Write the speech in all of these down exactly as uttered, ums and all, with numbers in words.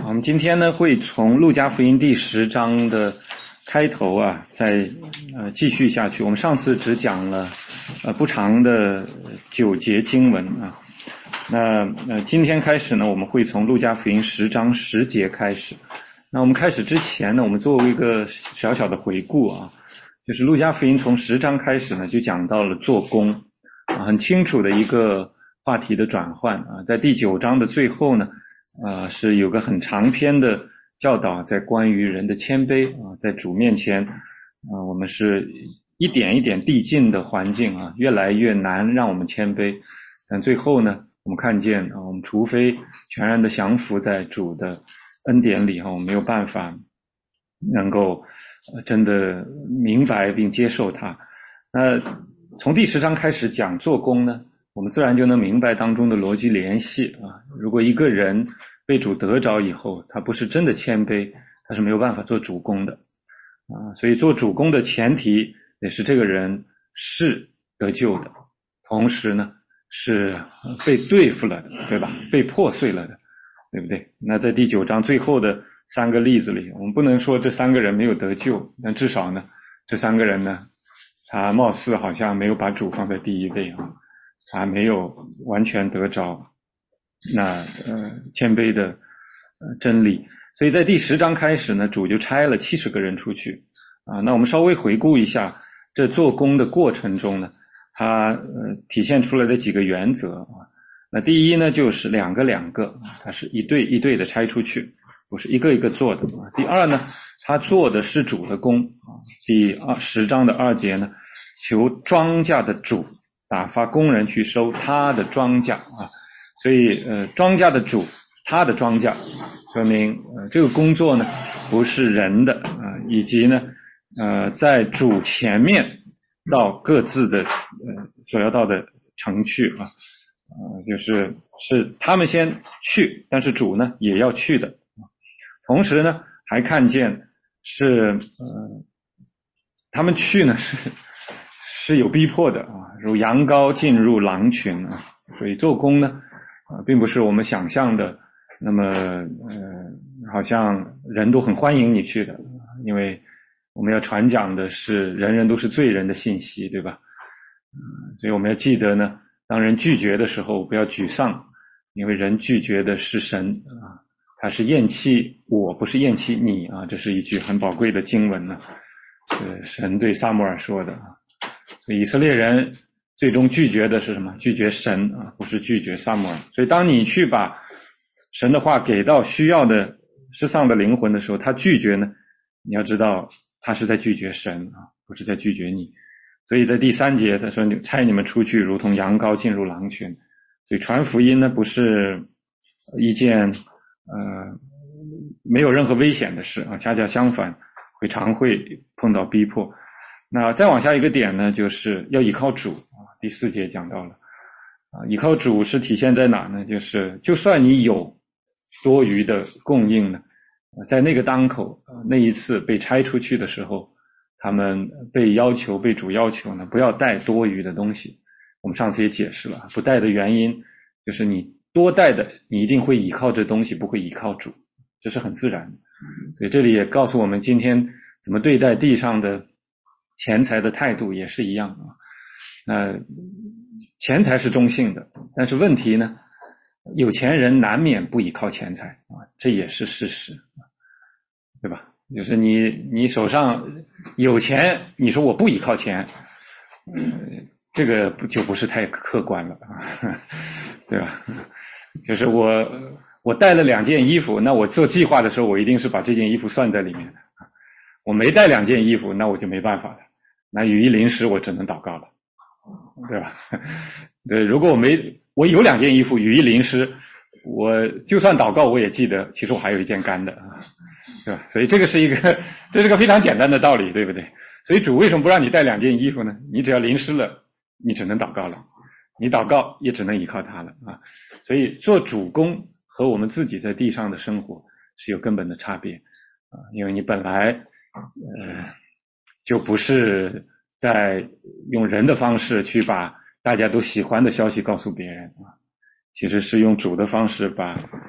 我们今天呢会从路加福音第十章的开头啊，再呃继续下去。我们上次只讲了呃不长的九节经文啊，那呃今天开始呢，我们会从路加福音十章十节开始。那我们开始之前呢，我们做一个小小的回顾啊，就是路加福音从十章开始呢，就讲到了做工啊，很清楚的一个话题的转换啊，在第九章的最后呢。呃，是有个很长篇的教导，在关于人的谦卑啊，在主面前啊，我们是一点一点递进的环境啊，越来越难让我们谦卑。但最后呢，我们看见啊，我们除非全然的降服在主的恩典里啊，我们没有办法能够真的明白并接受它。那从第十章开始讲做工呢，我们自然就能明白当中的逻辑联系啊。如果一个人被主得着以后，他不是真的谦卑，他是没有办法做主工的啊。所以做主工的前提也是这个人是得救的，同时呢是被对付了的，对吧？被破碎了的，对不对？那在第九章最后的三个例子里，我们不能说这三个人没有得救，但至少呢，这三个人呢，他貌似好像没有把主放在第一位啊。还没有完全得着那呃谦卑的呃真理，所以在第十章开始呢，主就差了七十个人出去啊。那我们稍微回顾一下这做工的过程中呢，它呃体现出来的几个原则啊。那第一呢，就是两个两个，它是一对一对的拆出去，不是一个一个做的啊。第二呢，他做的是主的工啊。第二十章的二节呢，求庄稼的主打发工人去收他的庄稼啊，所以呃庄稼的主他的庄稼，说明呃这个工作呢不是人的啊、呃，以及呢呃在主前面到各自的呃所要到的城去啊，呃就是是他们先去，但是主呢也要去的，同时呢还看见是呃他们去呢是。是有逼迫的啊，如羊羔进入狼群啊，所以做工呢啊，并不是我们想象的那么呃，好像人都很欢迎你去的，因为我们要传讲的是人人都是罪人的信息，对吧？嗯，所以我们要记得呢，当人拒绝的时候不要沮丧，因为人拒绝的是神啊，他是厌弃我，不是厌弃你啊，这是一句很宝贵的经文呢，是神对撒母耳说的啊。以色列人最终拒绝的是什么？拒绝神啊，不是拒绝撒母耳。所以当你去把神的话给到需要的失丧的灵魂的时候，他拒绝呢，你要知道他是在拒绝神啊，不是在拒绝你。所以在第三节他说差你们出去如同羊羔进入狼群。所以传福音呢不是一件呃没有任何危险的事啊，恰恰相反会常会碰到逼迫。那再往下一个点呢，就是要依靠主啊。第四节讲到了啊，依靠主是体现在哪呢？就是就算你有多余的供应呢，在那个当口那一次被拆出去的时候，他们被要求被主要求呢，不要带多余的东西。我们上次也解释了，不带的原因就是你多带的，你一定会依靠这东西，不会依靠主，这是很自然的。所以这里也告诉我们，今天怎么对待地上的钱财的态度也是一样啊。那钱财是中性的，但是问题呢，有钱人难免不依靠钱财啊，这也是事实，对吧？就是你你手上有钱，你说我不依靠钱，嗯，这个就不是太客观了啊，对吧？就是我我带了两件衣服，那我做计划的时候，我一定是把这件衣服算在里面的。我没带两件衣服，那我就没办法了。那雨一淋湿，我只能祷告了，对吧？对，如果我没我有两件衣服，雨一淋湿，我就算祷告，我也记得，其实我还有一件干的啊，对吧？所以这个是一个，这是个非常简单的道理，对不对？所以主为什么不让你带两件衣服呢？你只要淋湿了，你只能祷告了，你祷告也只能依靠它了啊。所以做主工和我们自己在地上的生活是有根本的差别啊，因为你本来呃，就不是在用人的方式去把大家都喜欢的消息告诉别人啊，其实是用主的方式把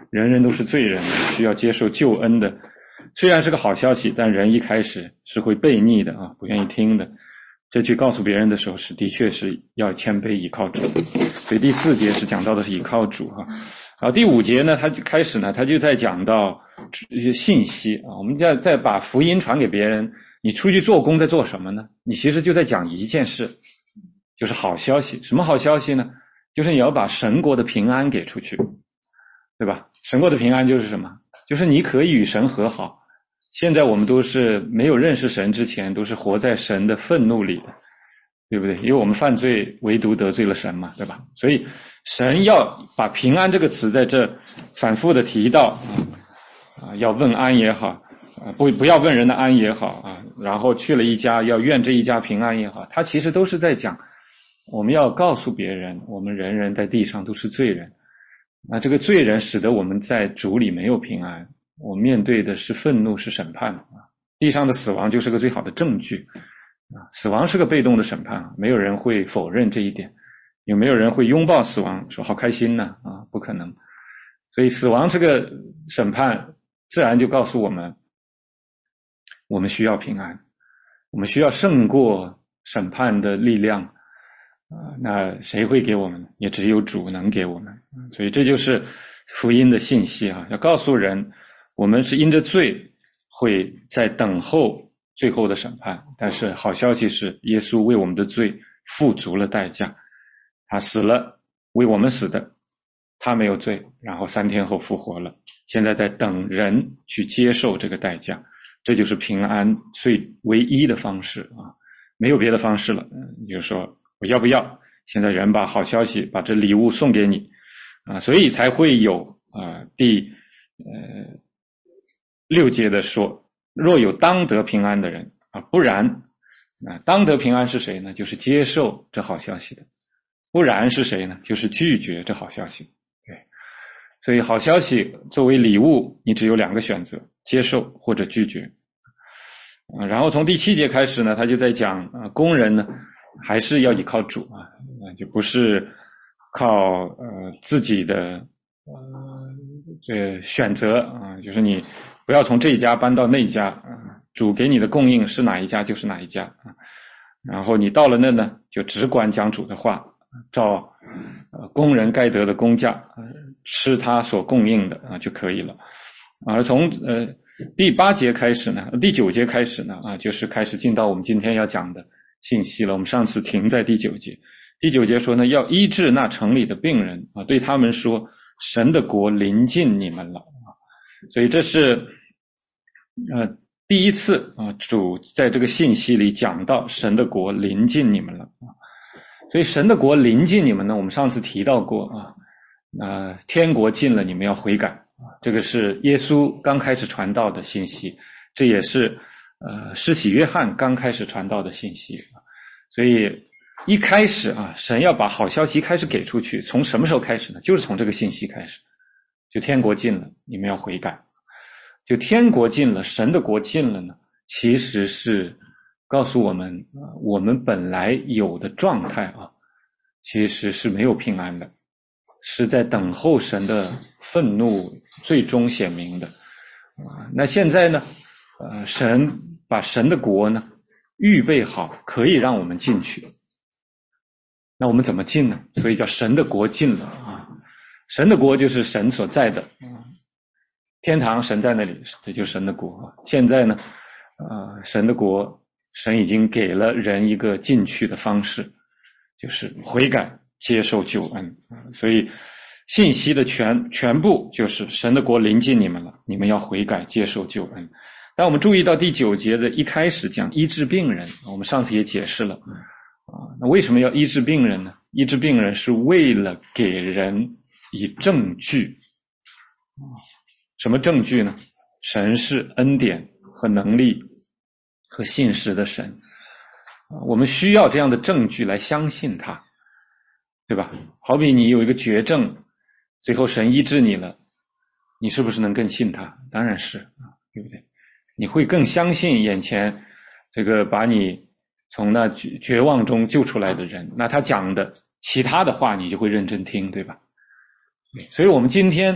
人人都是罪人，需要接受救恩的。虽然是个好消息，但人一开始是会悖逆的啊，不愿意听的。这去告诉别人的时候是的确是要谦卑倚靠主。所以第四节是讲到的是倚靠主哈。然后第五节呢，他就开始呢，他就在讲到一些信息啊，我们再再把福音传给别人。你出去做工在做什么呢？你其实就在讲一件事，就是好消息。什么好消息呢？就是你要把神国的平安给出去，对吧？神国的平安就是什么？就是你可以与神和好。现在我们都是没有认识神之前，都是活在神的愤怒里的，对不对？因为我们犯罪，唯独得罪了神嘛，对吧？所以神要把平安这个词在这反复的提到啊，要问安也好，啊不不要问人的安也好啊，然后去了一家要愿这一家平安也好，他其实都是在讲我们要告诉别人，我们人人在地上都是罪人。那这个罪人使得我们在主里没有平安，我们面对的是愤怒，是审判啊。地上的死亡就是个最好的证据啊，死亡是个被动的审判，没有人会否认这一点，有没有人会拥抱死亡说好开心呢？啊，不可能。所以死亡这个审判自然就告诉我们，我们需要平安，我们需要胜过审判的力量。啊，那谁会给我们？也只有主能给我们。所以这就是福音的信息啊，要告诉人，我们是因着罪会在等候最后的审判，但是好消息是，耶稣为我们的罪付足了代价，他死了，为我们死的，他没有罪，然后三天后复活了，现在在等人去接受这个代价，这就是平安最唯一的方式啊，没有别的方式了。你就说我要不要？现在人把好消息，把这礼物送给你啊，所以才会有啊第呃六节的说，若有当得平安的人啊，不然啊，当得平安是谁呢？就是接受这好消息的，不然是谁呢？就是拒绝这好消息。对，所以好消息作为礼物，你只有两个选择，接受或者拒绝。啊，然后从第七节开始呢，他就在讲啊，工人呢还是要依靠主啊，就不是靠呃自己的呃这选择啊，就是你不要从这一家搬到那一家啊，主给你的供应是哪一家就是哪一家啊，然后你到了那呢，就只管讲主的话，照呃工人该得的工价，呃、吃他所供应的啊就可以了。而从呃第八节开始呢，第九节开始呢啊，就是开始进到我们今天要讲的信息了。我们上次停在第九节，第九节说呢，要医治那城里的病人啊，对他们说，神的国临近你们了啊。所以这是呃第一次啊，主在这个信息里讲到神的国临近你们了啊。所以神的国临近你们呢，我们上次提到过啊，呃天国近了，你们要悔改。这个是耶稣刚开始传道的信息，这也是呃施洗约翰刚开始传道的信息。所以一开始啊，神要把好消息开始给出去，从什么时候开始呢？就是从这个信息开始，就天国近了，你们要悔改。就天国近了，神的国近了呢，其实是告诉我们，呃、我们本来有的状态啊，其实是没有平安的，是在等候神的愤怒最终显明的。啊，那现在呢，呃，神把神的国呢预备好，可以让我们进去。那我们怎么进呢？所以叫神的国近了啊。神的国就是神所在的啊，天堂神在那里，这就是神的国。现在呢，呃，神的国，神已经给了人一个进去的方式，就是悔改，接受救恩。所以信息的全全部就是神的国临近你们了，你们要悔改，接受救恩。但我们注意到第九节的一开始讲医治病人，我们上次也解释了啊，那为什么要医治病人呢？医治病人是为了给人以证据。什么证据呢？神是恩典和能力和信实的神，我们需要这样的证据来相信他，对吧？好比你有一个绝症，最后神医治你了，你是不是能更信他？当然是，对不对？你会更相信眼前这个把你从那绝望中救出来的人，那他讲的其他的话你就会认真听，对吧？所以我们今天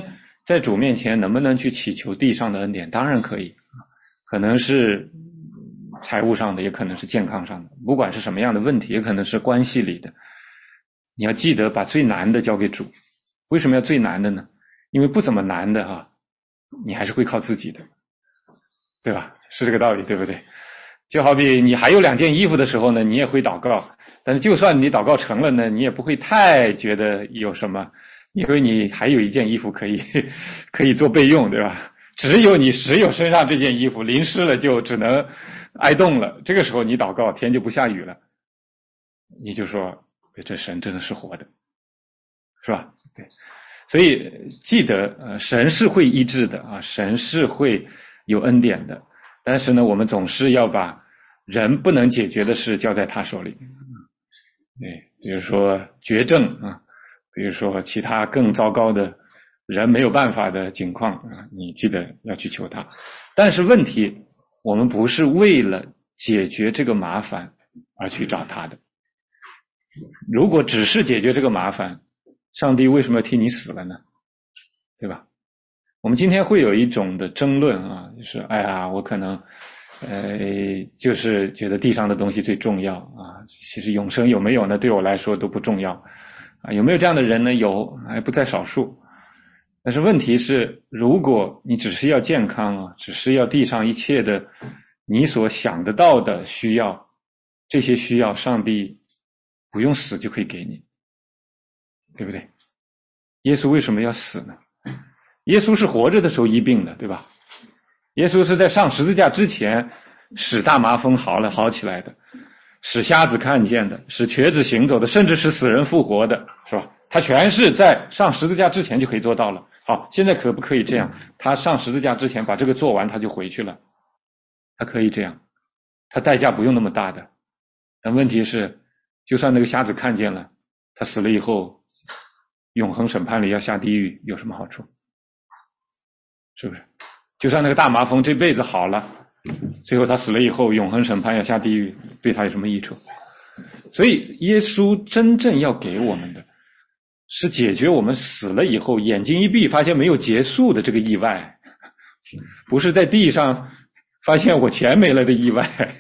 在主面前能不能去祈求地上的恩典？当然可以，可能是财务上的，也可能是健康上的，不管是什么样的问题，也可能是关系里的。你要记得把最难的交给主。为什么要最难的呢？因为不怎么难的啊，你还是会靠自己的，对吧？是这个道理，对不对？就好比你还有两件衣服的时候呢，你也会祷告，但是就算你祷告成了呢，你也不会太觉得有什么，因为你还有一件衣服可以可以做备用，对吧？只有你只有身上这件衣服淋湿了，就只能挨冻了。这个时候你祷告，天就不下雨了，你就说这神真的是活的，是吧？对，所以记得呃，神是会医治的啊，神是会有恩典的，但是呢，我们总是要把人不能解决的事交在他手里。对，比如说绝症啊，比如说其他更糟糕的人没有办法的情况啊，你记得要去求他。但是问题，我们不是为了解决这个麻烦而去找他的。如果只是解决这个麻烦，上帝为什么要替你死了呢？对吧？我们今天会有一种的争论啊，就是哎呀，我可能呃，就是觉得地上的东西最重要啊，其实永生有没有呢，对我来说都不重要啊。有没有这样的人呢？有，还不在少数。但是问题是，如果你只是要健康啊，只是要地上一切的你所想得到的需要，这些需要上帝不用死就可以给你，对不对？耶稣为什么要死呢？耶稣是活着的时候医病的，对吧？耶稣是在上十字架之前使大麻风好了好起来的，使瞎子看见的，使瘸子行走的，甚至使死人复活的，是吧？他全是在上十字架之前就可以做到了。好，现在可不可以这样？他上十字架之前把这个做完，他就回去了。他可以这样，他代价不用那么大的。但问题是，就算那个瞎子看见了，他死了以后，永恒审判里要下地狱，有什么好处？是不是？就算那个大麻风这辈子好了，最后他死了以后，永恒审判要下地狱，对他有什么益处？所以耶稣真正要给我们的是解决我们死了以后眼睛一闭发现没有结束的这个意外，不是在地上发现我钱没了的意外。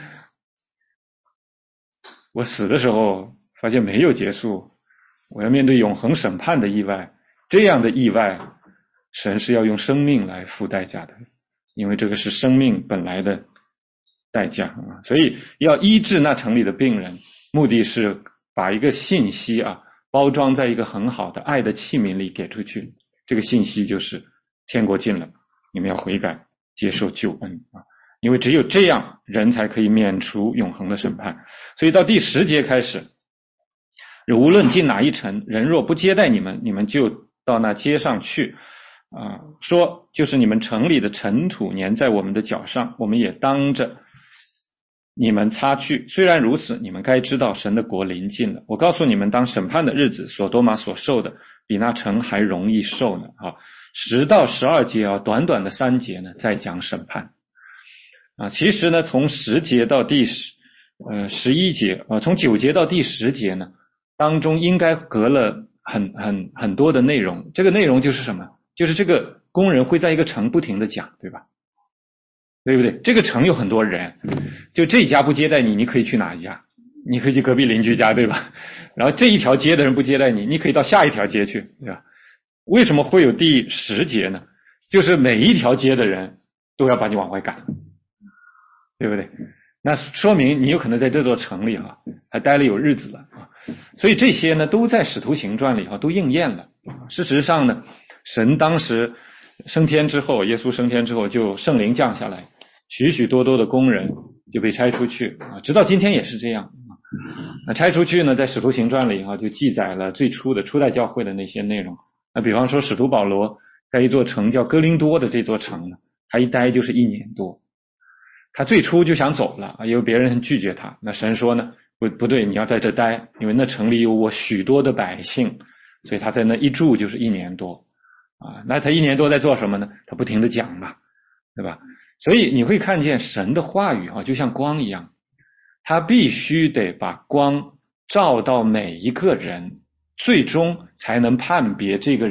我死的时候发现没有结束，我要面对永恒审判的意外。这样的意外，神是要用生命来付代价的，因为这个是生命本来的代价啊。所以要医治那城里的病人，目的是把一个信息啊包装在一个很好的爱的器皿里给出去。这个信息就是天国近了，你们要悔改，接受救恩啊！因为只有这样，人才可以免除永恒的审判。所以到第十节开始，无论进哪一城，人若不接待你们，你们就到那街上去啊，说就是你们城里的尘土粘在我们的脚上，我们也当着你们擦去。虽然如此，你们该知道神的国临近了。我告诉你们，当审判的日子，所多玛所受的比那城还容易受呢。啊，十到十二节啊，短短的三节呢，在讲审判啊。其实呢，从十节到第十呃十一节啊，从九节到第十节呢，当中应该隔了很很很多的内容。这个内容就是什么？就是这个工人会在一个城不停的讲，对吧？对不对？这个城有很多人，就这一家不接待你，你可以去哪一家？你可以去隔壁邻居家，对吧？然后这一条街的人不接待你，你可以到下一条街去，对吧？为什么会有第十节呢？就是每一条街的人都要把你往外赶，对不对？那说明你有可能在这座城里啊还待了有日子了啊。所以这些呢都在使徒行传里啊都应验了。事实上呢，神当时升天之后，耶稣升天之后，就圣灵降下来，许许多多的工人就被拆出去啊，直到今天也是这样啊。那拆出去呢，在使徒行传里啊就记载了最初的初代教会的那些内容。那比方说使徒保罗在一座城叫哥林多的这座城呢，他一待就是一年多。他最初就想走了，也有别人拒绝他。那神说呢，不不对，你要在这待，因为那城里有我许多的百姓，所以他在那一住就是一年多啊。那他一年多在做什么呢？他不停地讲嘛，对吧？所以你会看见神的话语啊，就像光一样，他必须得把光照到每一个人，最终才能判别这个人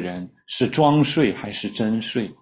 是装睡还是真睡，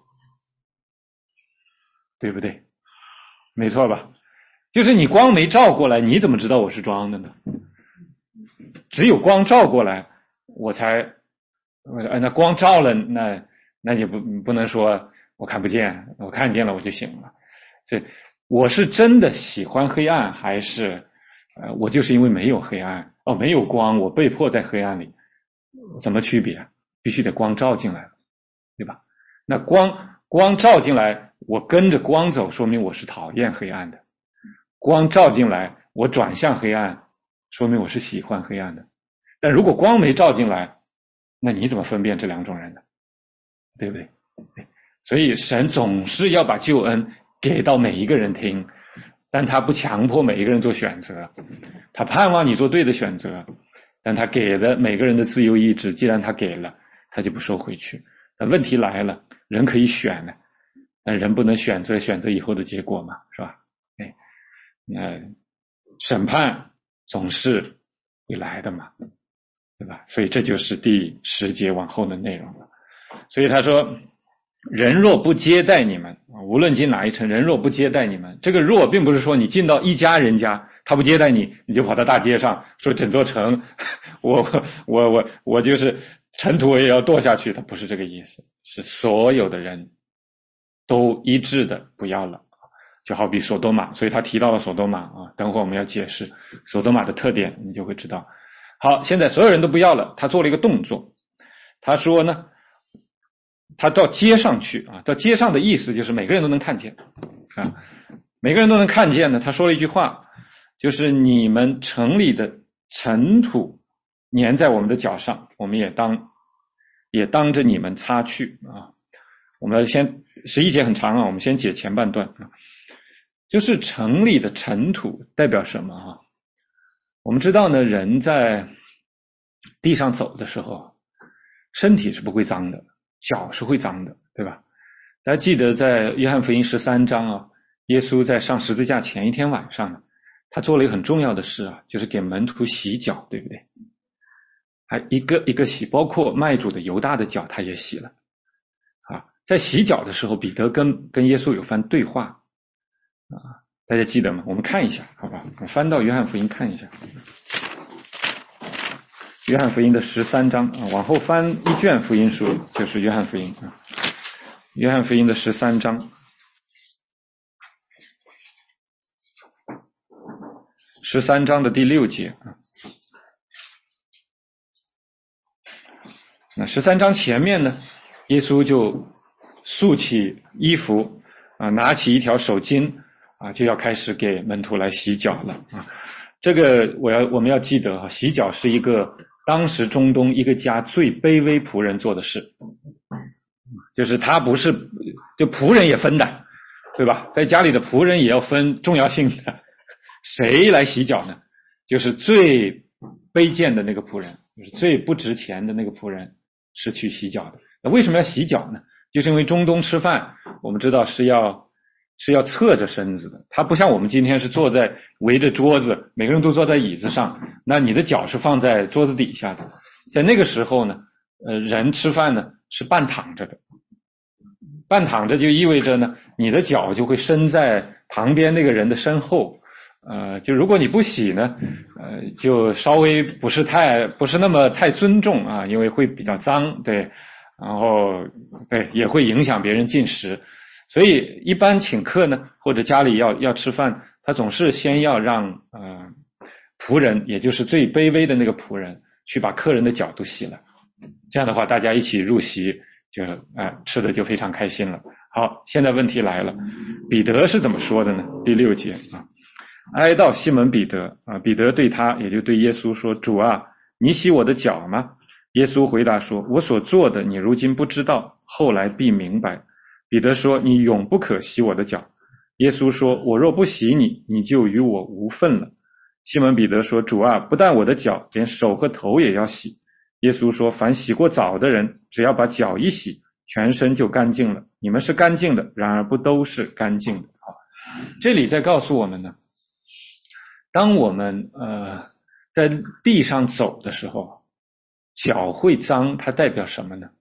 对不对？没错吧？就是你光没照过来，你怎么知道我是装的呢？只有光照过来，我才，呃，那光照了，那那你不不能说我看不见，我看见了我就醒了。这我是真的喜欢黑暗，还是呃我就是因为没有黑暗，哦没有光，我被迫在黑暗里，怎么区别？必须得光照进来，对吧？那光光照进来，我跟着光走，说明我是讨厌黑暗的。光照进来，我转向黑暗，说明我是喜欢黑暗的。但如果光没照进来，那你怎么分辨这两种人呢？对不对？所以神总是要把救恩给到每一个人听，但他不强迫每一个人做选择，他盼望你做对的选择，但他给了每个人的自由意志，既然他给了，他就不收回去。那问题来了，人可以选的，但人不能选择选择以后的结果嘛，是吧？哎，那审判总是会来的嘛，对吧？所以这就是第十节往后的内容了。所以他说，人若不接待你们，无论进哪一城，人若不接待你们，这个若并不是说你进到一家人家，他不接待你，你就跑到大街上说整座城，我我我我就是尘土我也要堕下去，他不是这个意思，是所有的人都一致的不要了。就好比索多玛，所以他提到了索多玛啊，等会我们要解释索多玛的特点，你就会知道。好，现在所有人都不要了，他做了一个动作，他说呢，他到街上去啊，到街上的意思就是每个人都能看见啊，每个人都能看见呢。他说了一句话，就是你们城里的尘土粘在我们的脚上，我们也当也当着你们擦去啊。我们先十一节很长啊，我们先解前半段啊。就是城里的尘土代表什么啊？我们知道呢，人在地上走的时候，身体是不会脏的，脚是会脏的，对吧？大家记得在约翰福音十三章啊，耶稣在上十字架前一天晚上，他做了一个很重要的事啊，就是给门徒洗脚，对不对？还一个一个洗，包括卖主的犹大的脚他也洗了啊。在洗脚的时候，彼得跟跟耶稣有番对话啊，大家记得吗？我们看一下，好吧？我翻到约翰福音看一下，约翰福音的十三章啊，往后翻一卷福音书就是约翰福音啊，约翰福音的十三章，十三章的第六节啊。那十三章前面呢，耶稣就束起衣服啊，拿起一条手巾啊，就要开始给门徒来洗脚了啊。这个我要我们要记得啊，洗脚是一个当时中东一个家最卑微仆人做的事，就是他不是就仆人也分的，对吧？在家里的仆人也要分重要性的，谁来洗脚呢？就是最卑贱的那个仆人，就是最不值钱的那个仆人是去洗脚的。那为什么要洗脚呢？就是因为中东吃饭，我们知道是要是要侧着身子的，他不像我们今天是坐在围着桌子，每个人都坐在椅子上，那你的脚是放在桌子底下的。在那个时候呢，呃，人吃饭呢是半躺着的，半躺着就意味着呢，你的脚就会伸在旁边那个人的身后。呃，就如果你不洗呢，呃，就稍微不是太不是那么太尊重啊，因为会比较脏，对，然后对也会影响别人进食，所以一般请客呢，或者家里要要吃饭，他总是先要让呃仆人，也就是最卑微的那个仆人，去把客人的脚都洗了，这样的话大家一起入席，就啊、呃、吃的就非常开心了。好，现在问题来了，彼得是怎么说的呢？第六节啊。哀悼西门彼得啊，彼得对他，也就对耶稣说：“主啊，你洗我的脚吗？”耶稣回答说：“我所做的，你如今不知道，后来必明白。”彼得说：“你永不可洗我的脚。”耶稣说：“我若不洗你，你就与我无分了。”西门彼得说：“主啊，不但我的脚，连手和头也要洗。”耶稣说：“凡洗过澡的人，只要把脚一洗，全身就干净了。你们是干净的，然而不都是干净的。”好，这里在告诉我们呢，当我们呃在地上走的时候，脚会脏，它代表什么呢？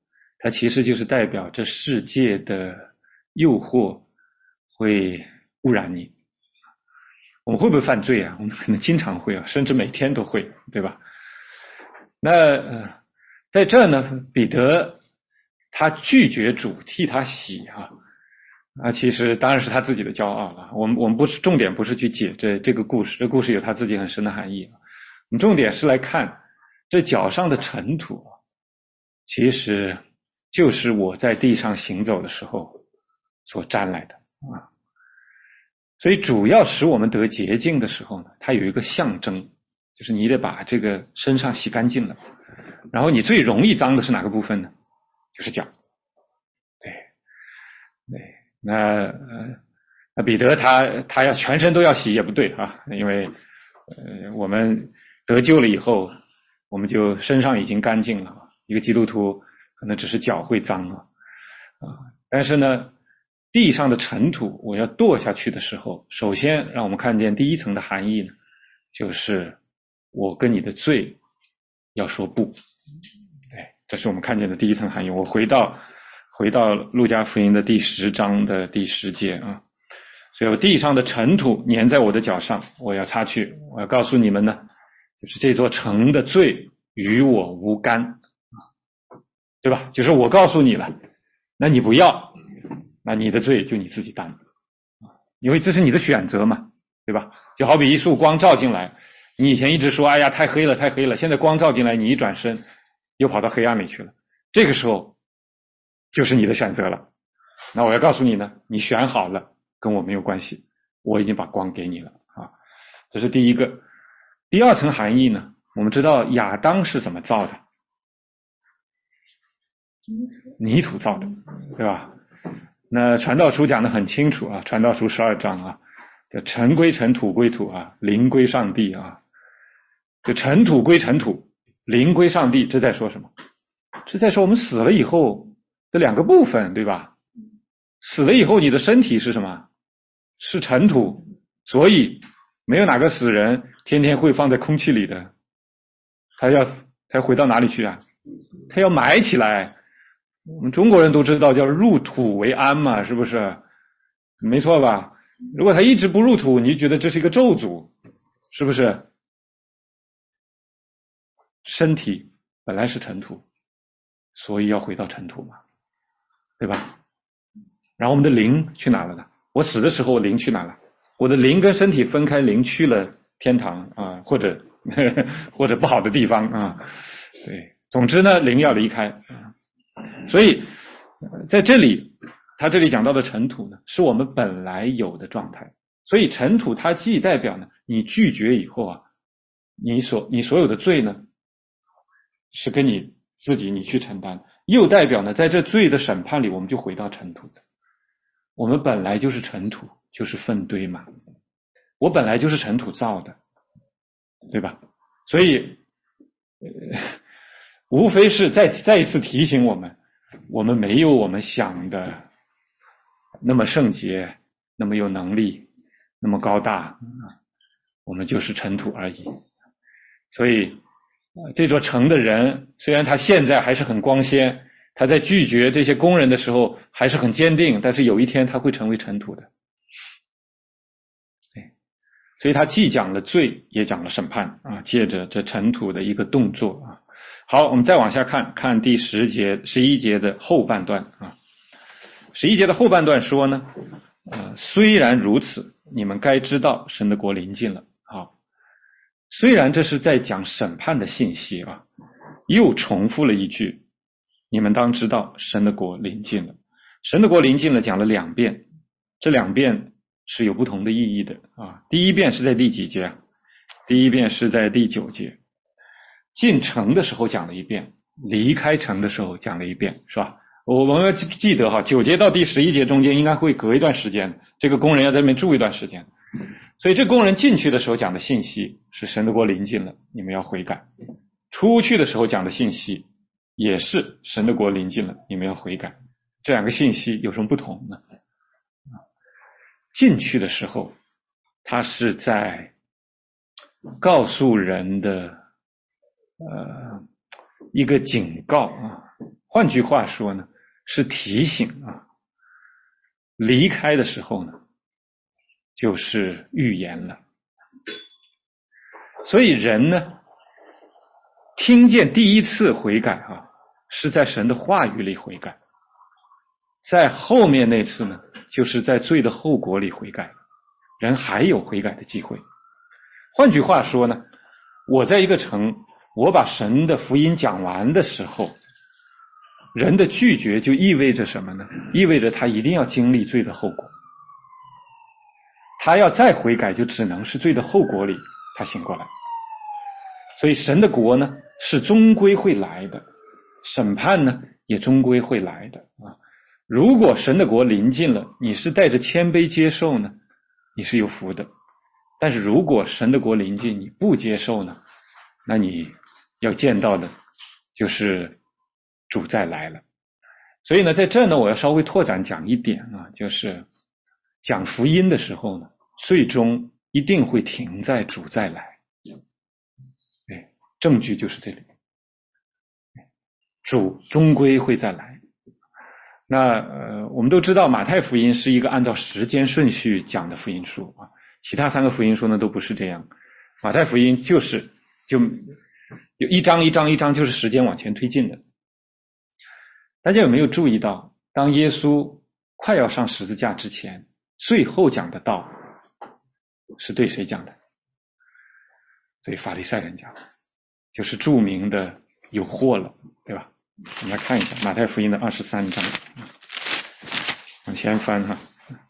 它其实就是代表这世界的诱惑会污染你。我们会不会犯罪啊？我们可能经常会啊，甚至每天都会，对吧？那呃，在这呢，彼得他拒绝主替他洗啊，啊，其实当然是他自己的骄傲了。我们我们不是重点，不是去解这这个故事，这故事有他自己很深的含义。我们重点是来看这脚上的尘土，其实就是我在地上行走的时候所沾来的啊。所以主要使我们得洁净的时候呢，它有一个象征，就是你得把这个身上洗干净了。然后你最容易脏的是哪个部分呢？就是脚。对，对，那呃，那彼得他他要全身都要洗也不对啊，因为呃我们得救了以后，我们就身上已经干净了。一个基督徒可能只是脚会脏啊，啊，但是呢，地上的尘土我要跺下去的时候，首先让我们看见第一层的含义呢，就是我跟你的罪要说不。对，这是我们看见的第一层含义。我回到回到路加福音的第十章的第十节啊，所以我地上的尘土粘在我的脚上，我要擦去。我要告诉你们呢，就是这座城的罪与我无干，对吧？就是我告诉你了，那你不要，那你的罪就你自己担，因为这是你的选择嘛，对吧？就好比一束光照进来，你以前一直说哎呀太黑了太黑了，现在光照进来，你一转身又跑到黑暗里去了，这个时候就是你的选择了。那我要告诉你呢，你选好了跟我没有关系，我已经把光给你了啊。这是第一个。第二层含义呢，我们知道亚当是怎么造的，泥土造的，对吧？那传道书讲得很清楚啊，传道书十二章啊，这尘归尘，土归土啊，灵归上帝啊。这尘土归尘土，灵归上帝，这在说什么？这在说我们死了以后的两个部分，对吧？死了以后你的身体是什么？是尘土，所以没有哪个死人天天会放在空气里的，他要他要回到哪里去啊？他要埋起来。我们中国人都知道叫入土为安嘛，是不是？没错吧？如果他一直不入土，你觉得这是一个咒诅，是不是？身体本来是尘土，所以要回到尘土嘛，对吧？然后我们的灵去哪了呢？我死的时候灵去哪了？我的灵跟身体分开，灵去了天堂啊，或者呵呵或者不好的地方啊。对，总之呢，灵要离开啊。所以在这里他这里讲到的尘土呢，是我们本来有的状态。所以尘土它既代表呢，你拒绝以后啊，你所你所有的罪呢是跟你自己你去承担，又代表呢，在这罪的审判里，我们就回到尘土的。我们本来就是尘土，就是粪堆嘛。我本来就是尘土造的，对吧？所以，呃，无非是再再一次提醒我们，我们没有我们想的那么圣洁，那么有能力，那么高大，我们就是尘土而已。所以这座城的人虽然他现在还是很光鲜，他在拒绝这些工人的时候还是很坚定，但是有一天他会成为尘土的。所以他既讲了罪也讲了审判啊，借着这尘土的一个动作啊。好，我们再往下看看第十节十一节的后半段啊。十一节的后半段说呢，呃，虽然如此，你们该知道神的国临近了。好，虽然这是在讲审判的信息啊，又重复了一句，你们当知道神的国临近了。神的国临近了讲了两遍，这两遍是有不同的意义的啊。第一遍是在第几节？第一遍是在第九节。进城的时候讲了一遍，离开城的时候讲了一遍，是吧？我们要记得哈，九节到第十一节中间应该会隔一段时间，这个工人要在那边住一段时间。所以这工人进去的时候讲的信息是神的国临近了，你们要悔改。出去的时候讲的信息也是神的国临近了，你们要悔改。这两个信息有什么不同呢？进去的时候他是在告诉人的呃一个警告啊， 换句话说呢，是提醒啊，离开的时候呢，就是预言了。所以人呢，听见第一次悔改啊，是在神的话语里悔改，在后面那次呢，就是在罪的后果里悔改，人还有悔改的机会。换句话说呢，我在一个城，我把神的福音讲完的时候，人的拒绝就意味着什么呢？意味着他一定要经历罪的后果，他要再悔改就只能是罪的后果里他醒过来。所以神的国呢是终归会来的，审判呢也终归会来的啊。如果神的国临近了，你是带着谦卑接受呢，你是有福的。但是如果神的国临近你不接受呢，那你要见到的就是主再来了。所以呢，在这呢，我要稍微拓展讲一点啊，就是讲福音的时候呢，最终一定会停在主再来。对，证据就是这里，主终归会再来。那呃，我们都知道马太福音是一个按照时间顺序讲的福音书啊，其他三个福音书呢都不是这样。马太福音就是就有一章一章一章就是时间往前推进的。大家有没有注意到，当耶稣快要上十字架之前，最后讲的道是对谁讲的？对法利赛人讲的，就是著名的有祸了，对吧？我们来看一下马太福音的二十三章，往前翻哈。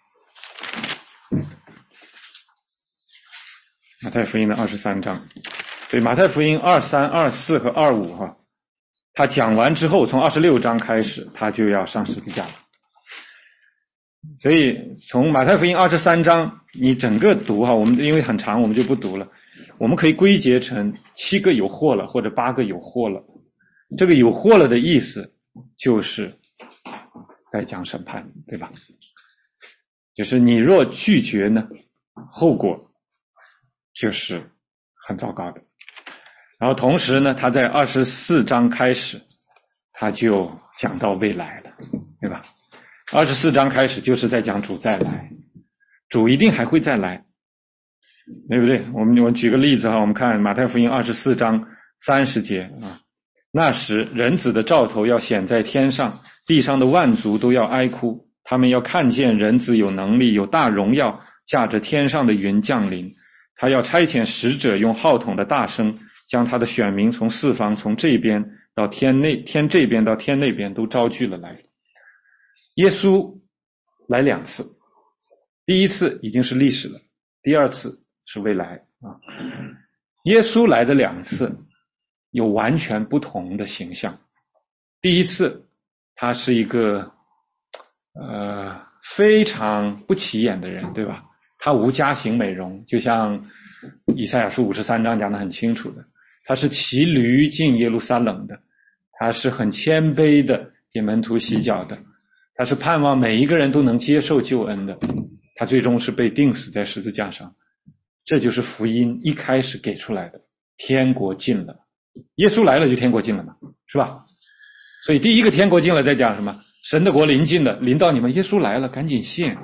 马太福音的二十三章，对，马太福音二三、二四和二五哈，他讲完之后，从二十六章开始，他就要上十字架了。所以从马太福音二十三章，你整个读哈，我们因为很长，我们就不读了。我们可以归结成七个有祸了，或者八个有祸了。这个有祸了的意思，就是在讲审判，对吧？就是你若拒绝呢，后果就是很糟糕的。然后同时呢，他在二十四章开始，他就讲到未来了，对吧？二十四章开始就是在讲主再来，主一定还会再来，对不对？我们我举个例子哈，我们看马太福音二十四章三十节啊，那时人子的兆头要显在天上，地上的万族都要哀哭，他们要看见人子有能力，有大荣耀，驾着天上的云降临，他要差遣使者用号筒的大声，将他的选民从四方，从这边到天内，天这边到天那边都招聚了来。耶稣来两次，第一次已经是历史了，第二次是未来啊。耶稣来的两次有完全不同的形象。第一次他是一个呃非常不起眼的人，对吧？他无家型美容，就像以赛亚书五十三章讲得很清楚的，他是骑驴进耶路撒冷的，他是很谦卑的给门徒洗脚的，他是盼望每一个人都能接受救恩的，他最终是被钉死在十字架上。这就是福音一开始给出来的，天国近了，耶稣来了就天国近了嘛，是吧？所以第一个天国近了在讲什么？神的国临近了，临到你们，耶稣来了，赶紧信。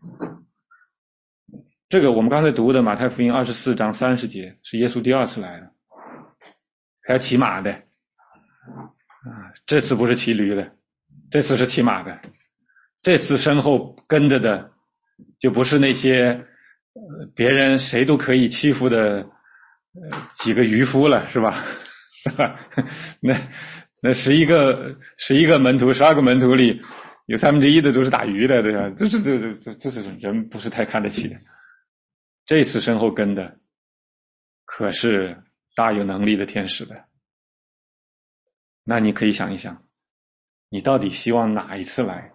这个我们刚才读的马太福音二十四章三十节是耶稣第二次来了，还要骑马的啊，这次不是骑驴的，这次是骑马的，这次身后跟着的就不是那些呃别人谁都可以欺负的呃几个渔夫了，是吧？那那十一个十一个门徒，十二个门徒里有三分之一的都是打鱼的，对吧？这是这这这是人不是太看得起的。这次身后跟的可是大有能力的天使的。那你可以想一想，你到底希望哪一次来？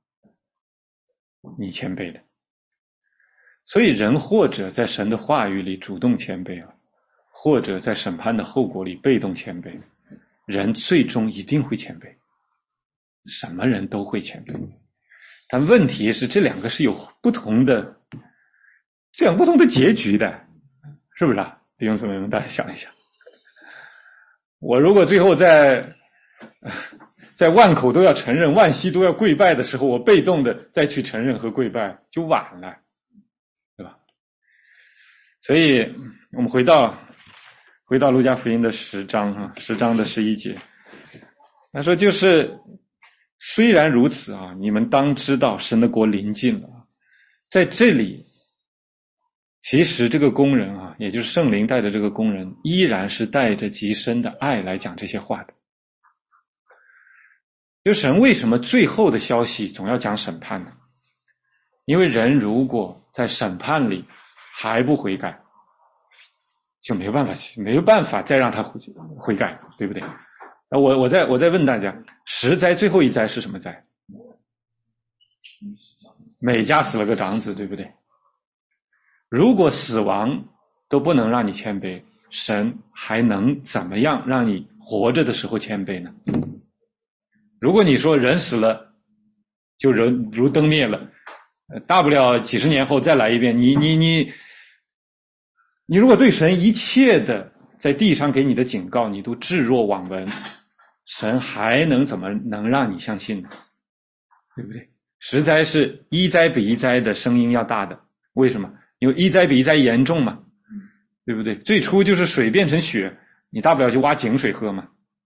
你谦卑的。所以人或者在神的话语里主动谦卑了，或者在审判的后果里被动谦卑，人最终一定会谦卑，什么人都会谦卑。但问题是这两个是有不同的这样不同的结局的，是不是啊？弟兄姊妹们，大家想一想，我如果最后在在万口都要承认，万膝都要跪拜的时候，我被动的再去承认和跪拜就晚了，对吧？所以我们回到回到路加福音的十章啊，十章的十一节，他说就是虽然如此啊，你们当知道神的国临近了。在这里其实这个工人啊，也就是圣灵带着这个工人，依然是带着极深的爱来讲这些话的。就神为什么最后的消息总要讲审判呢？因为人如果在审判里还不悔改，就没有办法没有办法再让他悔悔改，对不对？我我再我再问大家，十灾最后一灾是什么灾？每家死了个长子，对不对？如果死亡都不能让你谦卑，神还能怎么样让你活着的时候谦卑呢？如果你说人死了就人如灯灭了，大不了几十年后再来一遍，你你你你如果对神一切的在地上给你的警告你都置若罔闻，神还能怎么能让你相信呢？对不对？实在是一灾比一灾的声音要大的。为什么？因为一灾比一灾严重嘛，对不对？最初就是水变成血，你大不了就挖井水喝嘛。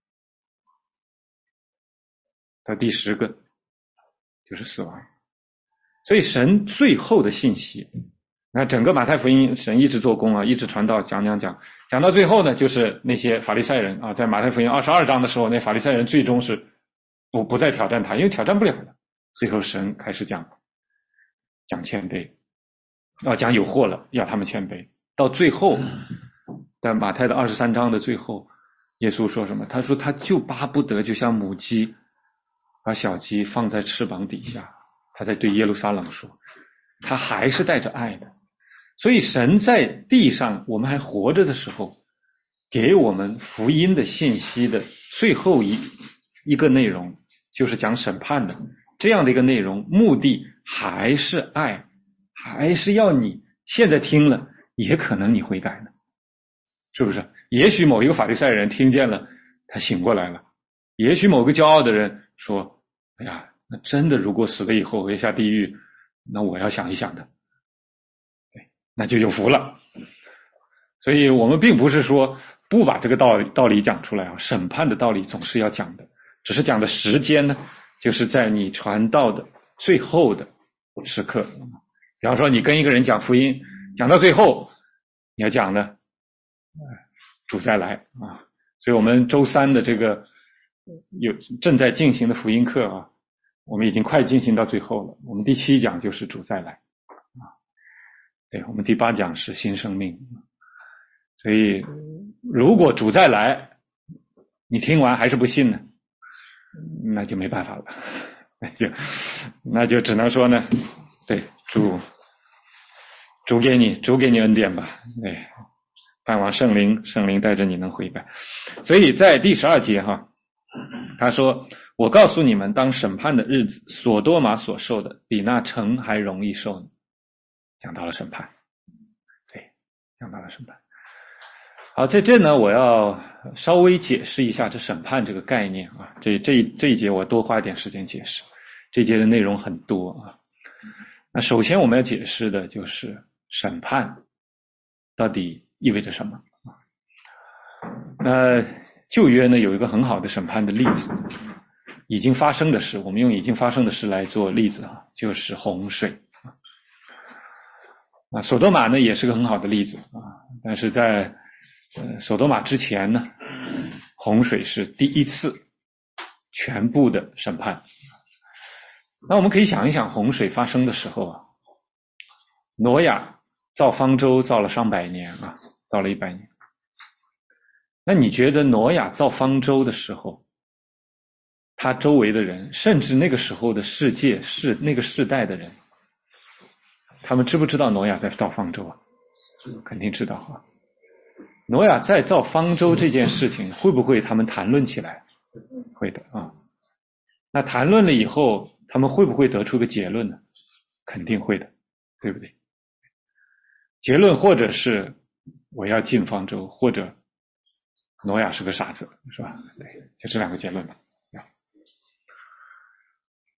到第十个就是死亡。所以神最后的信息，那整个马太福音神一直做工啊，一直传道讲讲讲，讲到最后呢，就是那些法利赛人啊，在马太福音二十二章的时候，那法利赛人最终是不不再挑战他，因为挑战不了了。最后神开始讲讲谦卑啊，讲有祸了，要他们谦卑。到最后在马太的二十三章的最后，耶稣说什么？他说他就巴不得就像母鸡把小鸡放在翅膀底下，他在对耶路撒冷说，他还是带着爱的。所以神在地上我们还活着的时候，给我们福音的信息的最后一一个内容就是讲审判的，这样的一个内容，目的还是爱，还是要你现在听了也可能你悔改呢，是不是？也许某一个法利赛人听见了，他醒过来了，也许某个骄傲的人说，哎呀，那真的如果死了以后会下地狱，那我要想一想的，对，那就有福了。所以我们并不是说不把这个道理道理讲出来啊，审判的道理总是要讲的，只是讲的时间呢，就是在你传道的最后的时刻。比方说你跟一个人讲福音，讲到最后你要讲的主再来啊。所以我们周三的这个有正在进行的福音课啊，我们已经快进行到最后了。我们第七讲就是主再来啊，对，我们第八讲是新生命。所以如果主再来你听完还是不信呢，那就没办法了，那就那就只能说呢，对，主主给你主给你恩典吧，对，盼望圣灵圣灵带着你能悔改。所以在第十二节哈，他说，我告诉你们，当审判的日子，所多玛所受的比那城还容易受呢。讲到了审判，对，讲到了审判。好，在这呢，我要稍微解释一下这审判这个概念啊。这这这一节我多花一点时间解释，这一节的内容很多啊。那首先我们要解释的就是审判到底意味着什么啊？那旧约呢有一个很好的审判的例子，已经发生的事，我们用已经发生的事来做例子啊，就是洪水啊。啊，索多玛呢也是个很好的例子啊，但是在呃，索多玛之前呢，洪水是第一次全部的审判。那我们可以想一想，洪水发生的时候啊，挪亚造方舟造了上百年啊，造了一百年。那你觉得挪亚造方舟的时候，他周围的人，甚至那个时候的世界是那个世代的人，他们知不知道挪亚在造方舟啊？肯定知道啊。挪亚在造方舟这件事情会不会他们谈论起来？会的啊。那谈论了以后他们会不会得出个结论呢？肯定会的，对不对？结论或者是我要进方舟，或者挪亚是个傻子，是吧？对，就这两个结论吧。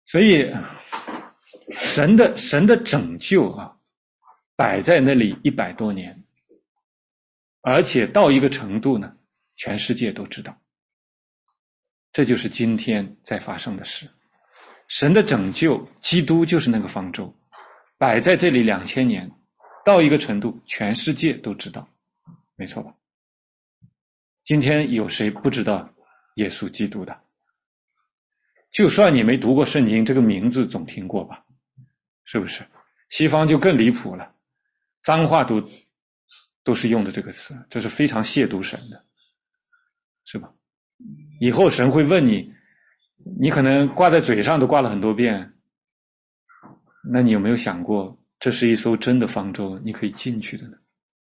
所以神的神的拯救啊，摆在那里一百多年，而且到一个程度呢，全世界都知道。这就是今天在发生的事。神的拯救，基督就是那个方舟，摆在这里两千年，到一个程度，全世界都知道，没错吧？今天有谁不知道耶稣基督的？就算你没读过圣经，这个名字总听过吧？是不是？西方就更离谱了，脏话都都是用的这个词，这是非常亵渎神的，是吧？以后神会问你，你可能挂在嘴上都挂了很多遍，那你有没有想过，这是一艘真的方舟，你可以进去的呢？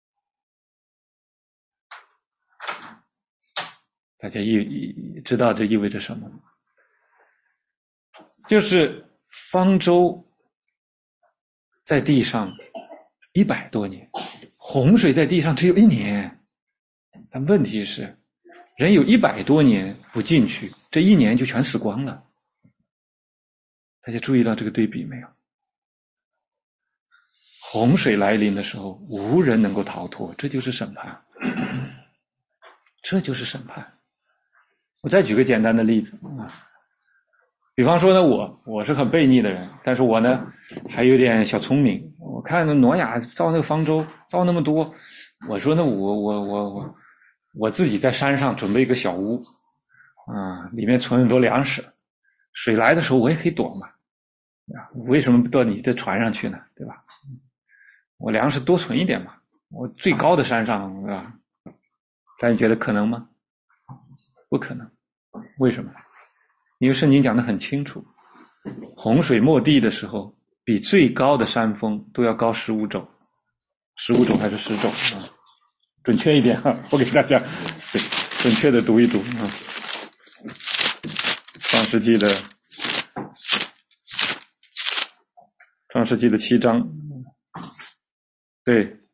大家意知道这意味着什么吗？就是方舟在地上一百多年，洪水在地上只有一年，但问题是人有一百多年不进去，这一年就全死光了。大家注意到这个对比没有？洪水来临的时候，无人能够逃脱，这就是审判，这就是审判。我再举个简单的例子啊，比方说呢，我我是很悖逆的人，但是我呢还有点小聪明。我看挪亚造那个方舟造那么多，我说呢我我我我我自己在山上准备一个小屋啊，里面存很多粮食，水来的时候我也可以躲嘛，啊，为什么不到你的船上去呢？对吧？我粮食多存一点嘛，我最高的山上，对吧？大家觉得可能吗？不可能。为什么？因为圣经讲得很清楚，洪水没地的时候，比最高的山峰都要高十五肘，十五肘还是十肘啊？准确一点啊，我给大家对准确的读一读啊。创世纪的创世纪的七章，对，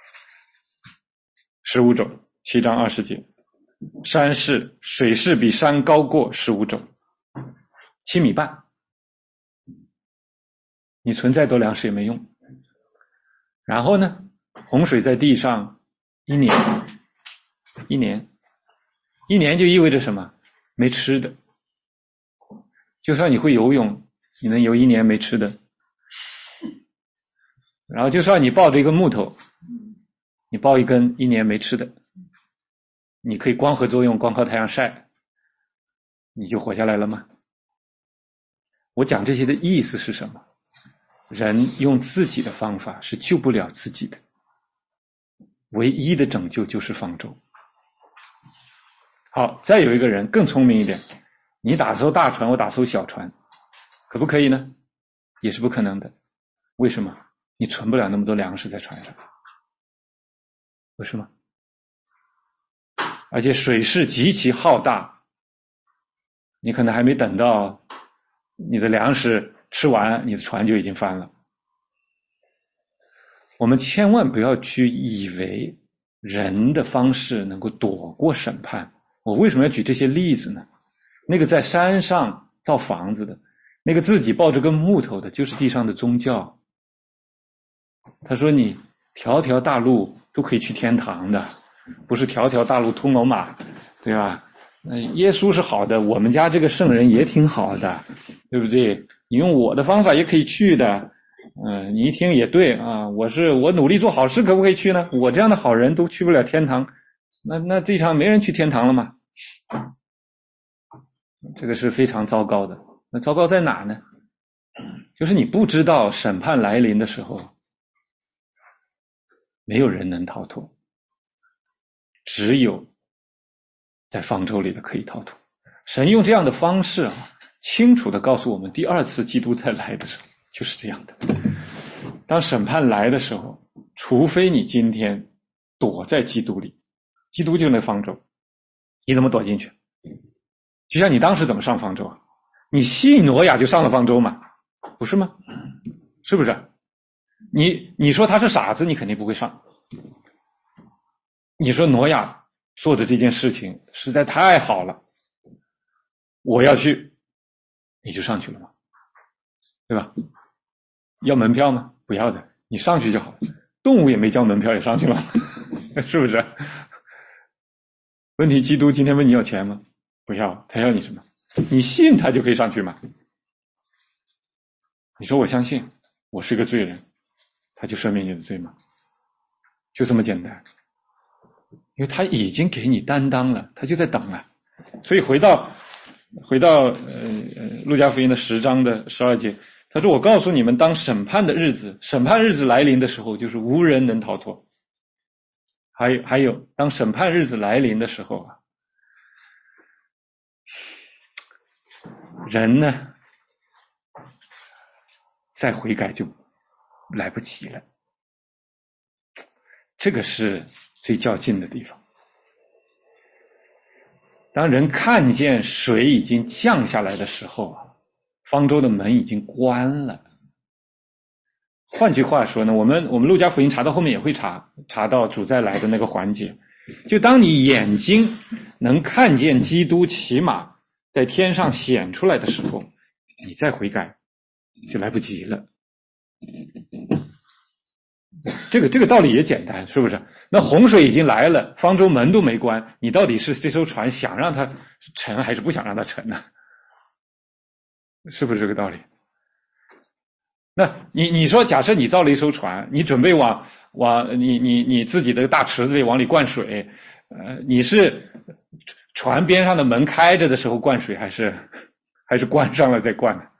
十五肘，七章二十节。山势水势比山高过十五肘，七米半，你存在多粮食也没用。然后呢，洪水在地上一年，一年，一年就意味着什么？没吃的。就算你会游泳，你能游一年没吃的。然后就算你抱着一个木头，你抱一根一年没吃的，你可以光合作用，光靠太阳晒，你就活下来了吗？我讲这些的意思是什么？人用自己的方法是救不了自己的，唯一的拯救就是方舟。好，再有一个人更聪明一点，你打艘大船，我打艘小船，可不可以呢？也是不可能的。为什么？你存不了那么多粮食在船上，为什么？而且水势极其浩大，你可能还没等到你的粮食吃完，你的船就已经翻了。我们千万不要去以为人的方式能够躲过审判。我为什么要举这些例子呢？那个在山上造房子的，那个自己抱着根木头的，就是地上的宗教。他说你条条大路都可以去天堂的，不是条条大路通罗马，对吧？耶稣是好的，我们家这个圣人也挺好的，对不对？你用我的方法也可以去的。嗯、呃，你一听也对啊，我是我努力做好事，可不可以去呢？我这样的好人都去不了天堂，那那地上没人去天堂了吗？这个是非常糟糕的。那糟糕在哪呢？就是你不知道审判来临的时候，没有人能逃脱，只有在方舟里的可以逃脱。神用这样的方式啊，清楚地告诉我们，第二次基督再来的时候就是这样的。当审判来的时候，除非你今天躲在基督里，基督就是那方舟，你怎么躲进去？就像你当时怎么上方舟啊？你信挪亚就上了方舟嘛，不是吗？是不是？你你说他是傻子，你肯定不会上。你说挪亚做的这件事情实在太好了，我要去，你就上去了吗？ 对吧？要门票吗？不要的，你上去就好。动物也没交门票也上去了，是不是？问题基督今天问你要钱吗？不要，他要你什么？你信他就可以上去吗？你说我相信我是个罪人，他就赦免你的罪吗？就这么简单。因为他已经给你担当了，他就在等了。所以回到回到呃呃路加福音的十章的十二节，他说我告诉你们，当审判的日子，审判日子来临的时候，就是无人能逃脱。还有还有，当审判日子来临的时候啊，人呢再悔改就来不及了。这个是最较劲的地方。当人看见水已经降下来的时候啊，方舟的门已经关了。换句话说呢，我们我们路加福音查到后面也会查查到主再来的那个环节。就当你眼睛能看见基督骑马在天上显出来的时候，你再悔改就来不及了。这个这个道理也简单，是不是？那洪水已经来了，方舟门都没关，你到底是这艘船想让它沉还是不想让它沉呢？是不是这个道理？那你你说，假设你造了一艘船，你准备往往你你你自己的大池子里往里灌水，呃，你是船边上的门开着的时候灌水，还是还是关上了再灌呢？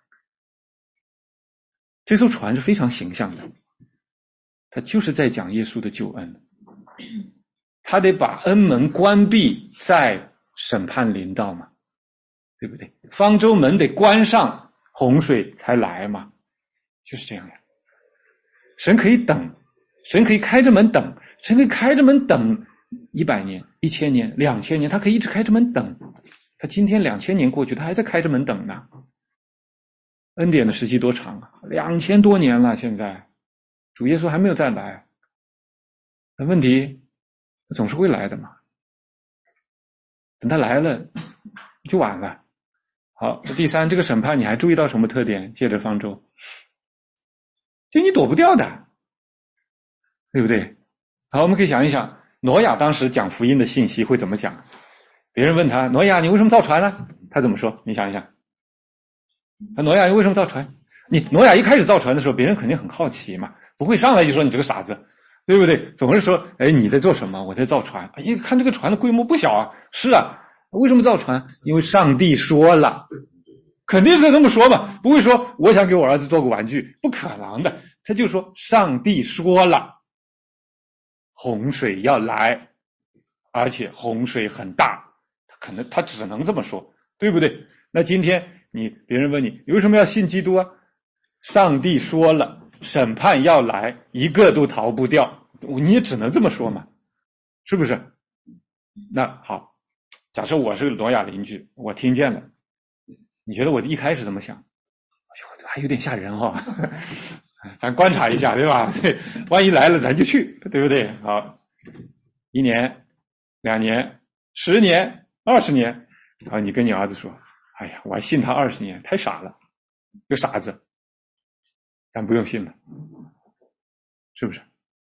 这艘船是非常形象的，它就是在讲耶稣的救恩，他得把恩门关闭，再审判临到嘛，对不对？方舟门得关上，洪水才来嘛。就是这样的，神可以等，神可以开着门等，神可以开着门等一百年、一千年、两千年，他可以一直开着门等。他今天两千年过去，他还在开着门等呢。恩典的时期多长啊？两千多年了，现在主耶稣还没有再来。那问题总是会来的嘛，等他来了就晚了。好，第三，这个审判你还注意到什么特点？借着方舟。就你躲不掉的，对不对？好，我们可以想一想，挪亚当时讲福音的信息会怎么讲？别人问他，挪亚你为什么造船呢？他怎么说？你想一想，挪亚你为什么造船？你挪亚一开始造船的时候，别人肯定很好奇嘛，不会上来就说你这个傻子，对不对？总是说，哎，你在做什么？我在造船。哎，看这个船的规模不小啊。是啊，为什么造船？因为上帝说了。肯定是这么说嘛，不会说我想给我儿子做个玩具，不可能的。他就说上帝说了，洪水要来，而且洪水很大，可能他只能这么说，对不对？那今天你别人问你，你为什么要信基督啊？上帝说了，审判要来，一个都逃不掉，你也只能这么说嘛，是不是？那好，假设我是挪亚邻居，我听见了。你觉得我一开始怎么想？哎呦，还有点吓人哈、哦，咱观察一下，对吧？万一来了，咱就去，对不对？好，一年、两年、十年、二十年，好，你跟你儿子说：“哎呀，我还信他二十年，太傻了，有傻子，咱不用信了，是不是？”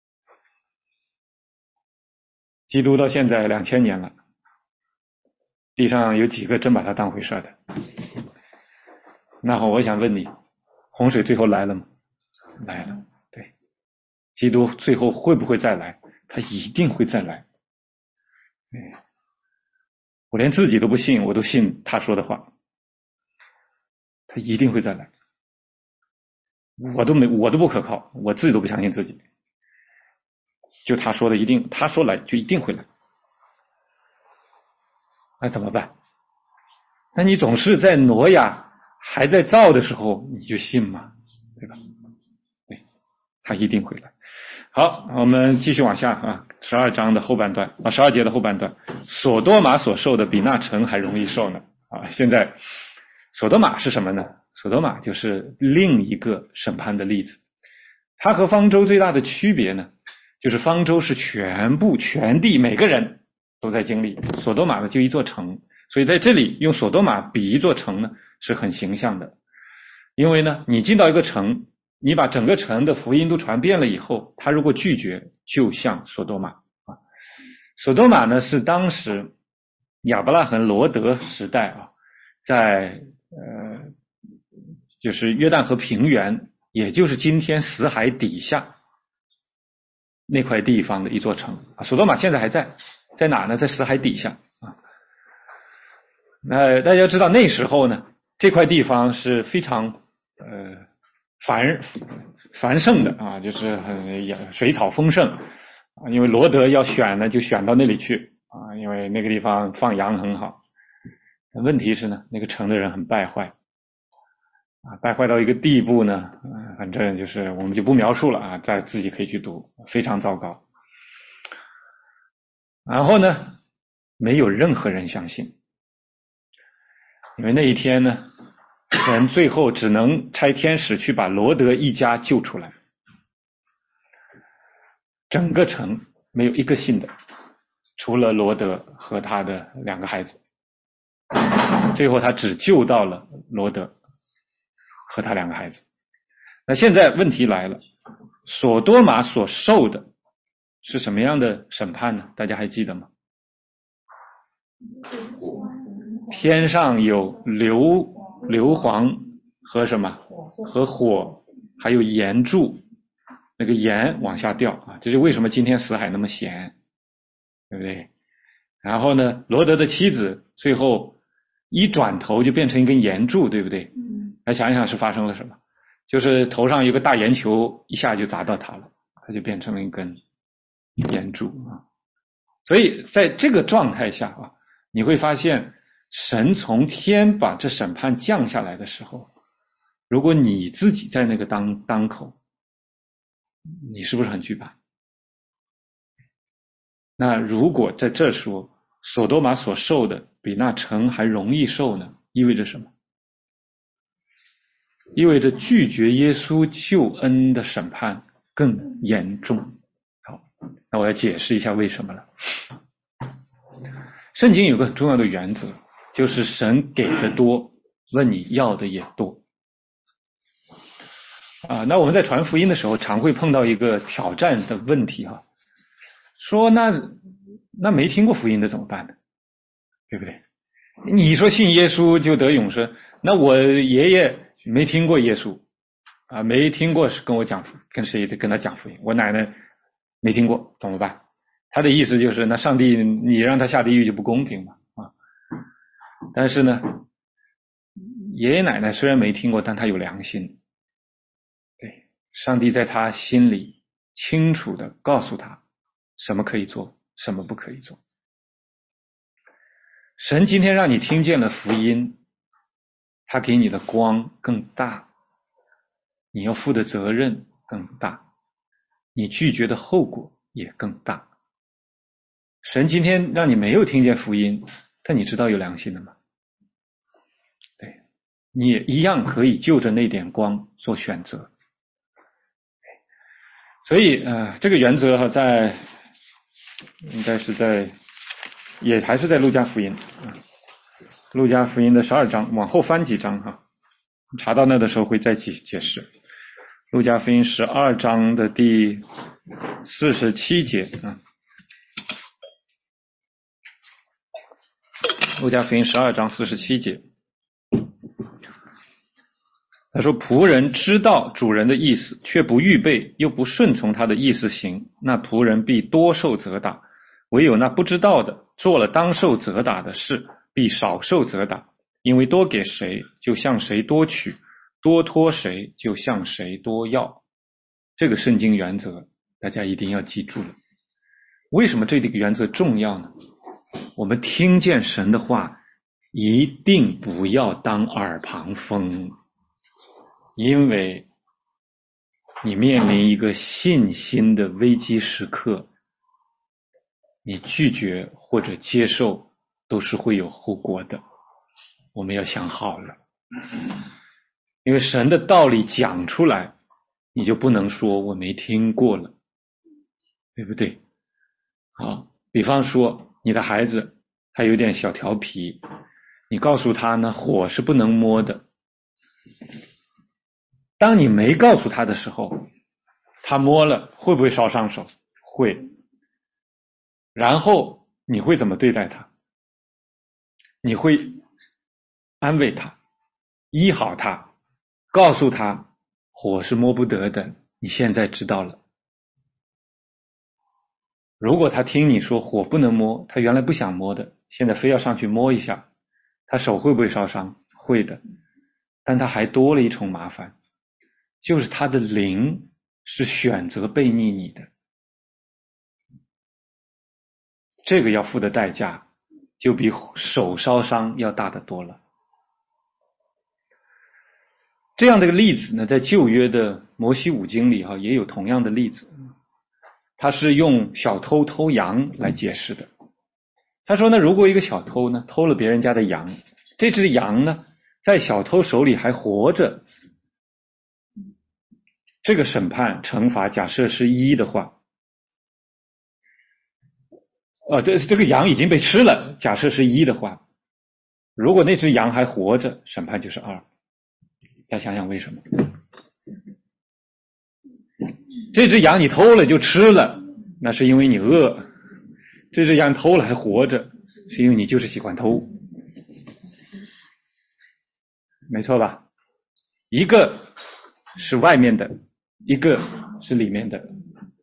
基督到现在两千年了，地上有几个真把他当回事的？那好，我想问你，洪水最后来了吗？来了，对。基督最后会不会再来？他一定会再来。对，我连自己都不信，我都信他说的话。他一定会再来。我都没，我都不可靠，我自己都不相信自己。就他说的一定，他说来就一定会来。那怎么办？那你总是在挪亚还在造的时候你就信吗？对吧？对，他一定会来。好，我们继续往下啊，十二章的后半段啊，十二节的后半段，索多玛所受的比那城还容易受呢啊！现在索多玛是什么呢？索多玛就是另一个审判的例子。它和方舟最大的区别呢，就是方舟是全部全地每个人都在经历，索多玛呢就一座城，所以在这里用索多玛比一座城呢是很形象的。 因为呢，你进到一个城，你把整个城的福音都传遍了以后，他如果拒绝，就像索多玛啊。索多玛呢是当时亚伯拉罕罗德时代啊，在呃就是约旦河平原，也就是今天死海底下那块地方的一座城啊。索多玛现在还在，在哪呢？在死海底下啊。那大家知道那时候呢，这块地方是非常呃繁繁盛的啊，就是很水草丰盛啊。因为罗德要选呢，就选到那里去啊，因为那个地方放羊很好。但问题是呢，那个城的人很败坏啊，败坏到一个地步呢，啊，反正就是我们就不描述了啊，在自己可以去读，非常糟糕。然后呢，没有任何人相信，因为那一天呢，人最后只能差天使去把罗德一家救出来，整个城没有一个信的，除了罗德和他的两个孩子。最后他只救到了罗德和他两个孩子。那现在问题来了，索多玛所受的是什么样的审判呢？大家还记得吗？天上有硫硫磺和什么？和火，还有盐柱，那个盐往下掉啊，这就为什么今天死海那么咸，对不对？然后呢，罗德的妻子最后一转头就变成一根盐柱，对不对？来想一想是发生了什么？就是头上有个大盐球，一下就砸到他了，他就变成了一根盐柱啊。所以在这个状态下啊，你会发现神从天把这审判降下来的时候，如果你自己在那个当当口，你是不是很惧怕？那如果在这说索多玛所受的比那城还容易受呢，意味着什么？意味着拒绝耶稣救恩的审判更严重。好，那我要解释一下为什么了。圣经有个很重要的原则，就是神给的多，问你要的也多。啊，那我们在传福音的时候，常会碰到一个挑战的问题哈，说那那没听过福音的怎么办呢？对不对？你说信耶稣就得永生，那我爷爷没听过耶稣啊，没听过是跟我讲跟谁跟他讲福音，我奶奶没听过怎么办？他的意思就是那上帝你让他下地狱就不公平嘛啊！但是呢，爷爷奶奶虽然没听过，但他有良心，对，上帝在他心里清楚的告诉他什么可以做，什么不可以做。神今天让你听见了福音，他给你的光更大，你要负的责任更大，你拒绝的后果也更大。神今天让你没有听见福音，但你知道有良心的吗？对，你也一样可以就着那点光做选择。所以呃，这个原则哈，在应该是在也还是在路加福音啊，路加福音的十二章，往后翻几章哈，查到那的时候会再解解释。路加福音十二章的第四十七节啊，路加福音十二章四十七节，他说：“仆人知道主人的意思，却不预备，又不顺从他的意思行，那仆人必多受责打；唯有那不知道的，做了当受责打的事，必少受责打。因为多给谁，就向谁多取；多托谁，就向谁多要。”这个圣经原则，大家一定要记住了。为什么这个原则重要呢？我们听见神的话，一定不要当耳旁风。因为你面临一个信心的危机时刻，你拒绝或者接受都是会有后果的，我们要想好了。因为神的道理讲出来，你就不能说我没听过了，对不对？好，比方说你的孩子他有点小调皮，你告诉他呢，火是不能摸的， 当你没告诉他的时候，他摸了会不会烧伤手？会。然后你会怎么对待他？你会安慰他，医好他，告诉他火是摸不得的，你现在知道了。如果他听你说火不能摸，他原来不想摸的，现在非要上去摸一下，他手会不会烧伤？会的。但他还多了一重麻烦，就是他的灵是选择背逆你的，这个要付的代价就比手烧伤要大得多了。这样的一个例子呢，在旧约的摩西五经里哈也有同样的例子，他是用小偷偷羊来解释的。他说呢，如果一个小偷呢偷了别人家的羊，这只羊呢在小偷手里还活着，这个审判惩罚假设是一的话，呃，这这个羊已经被吃了，假设是一的话，如果那只羊还活着，审判就是二。大家想想为什么？这只羊你偷了就吃了，那是因为你饿；这只羊偷了还活着，是因为你就是喜欢偷，没错吧？一个是外面的，一个是里面的。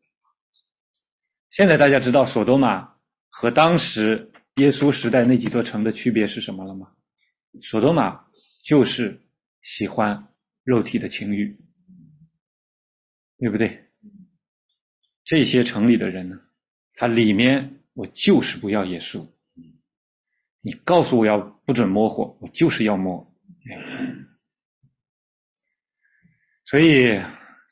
现在大家知道索多玛和当时耶稣时代那几座城的区别是什么了吗？索多玛就是喜欢肉体的情欲，对不对？这些城里的人呢，他里面我就是不要耶稣，你告诉我要不准摸火，我就是要摸。所以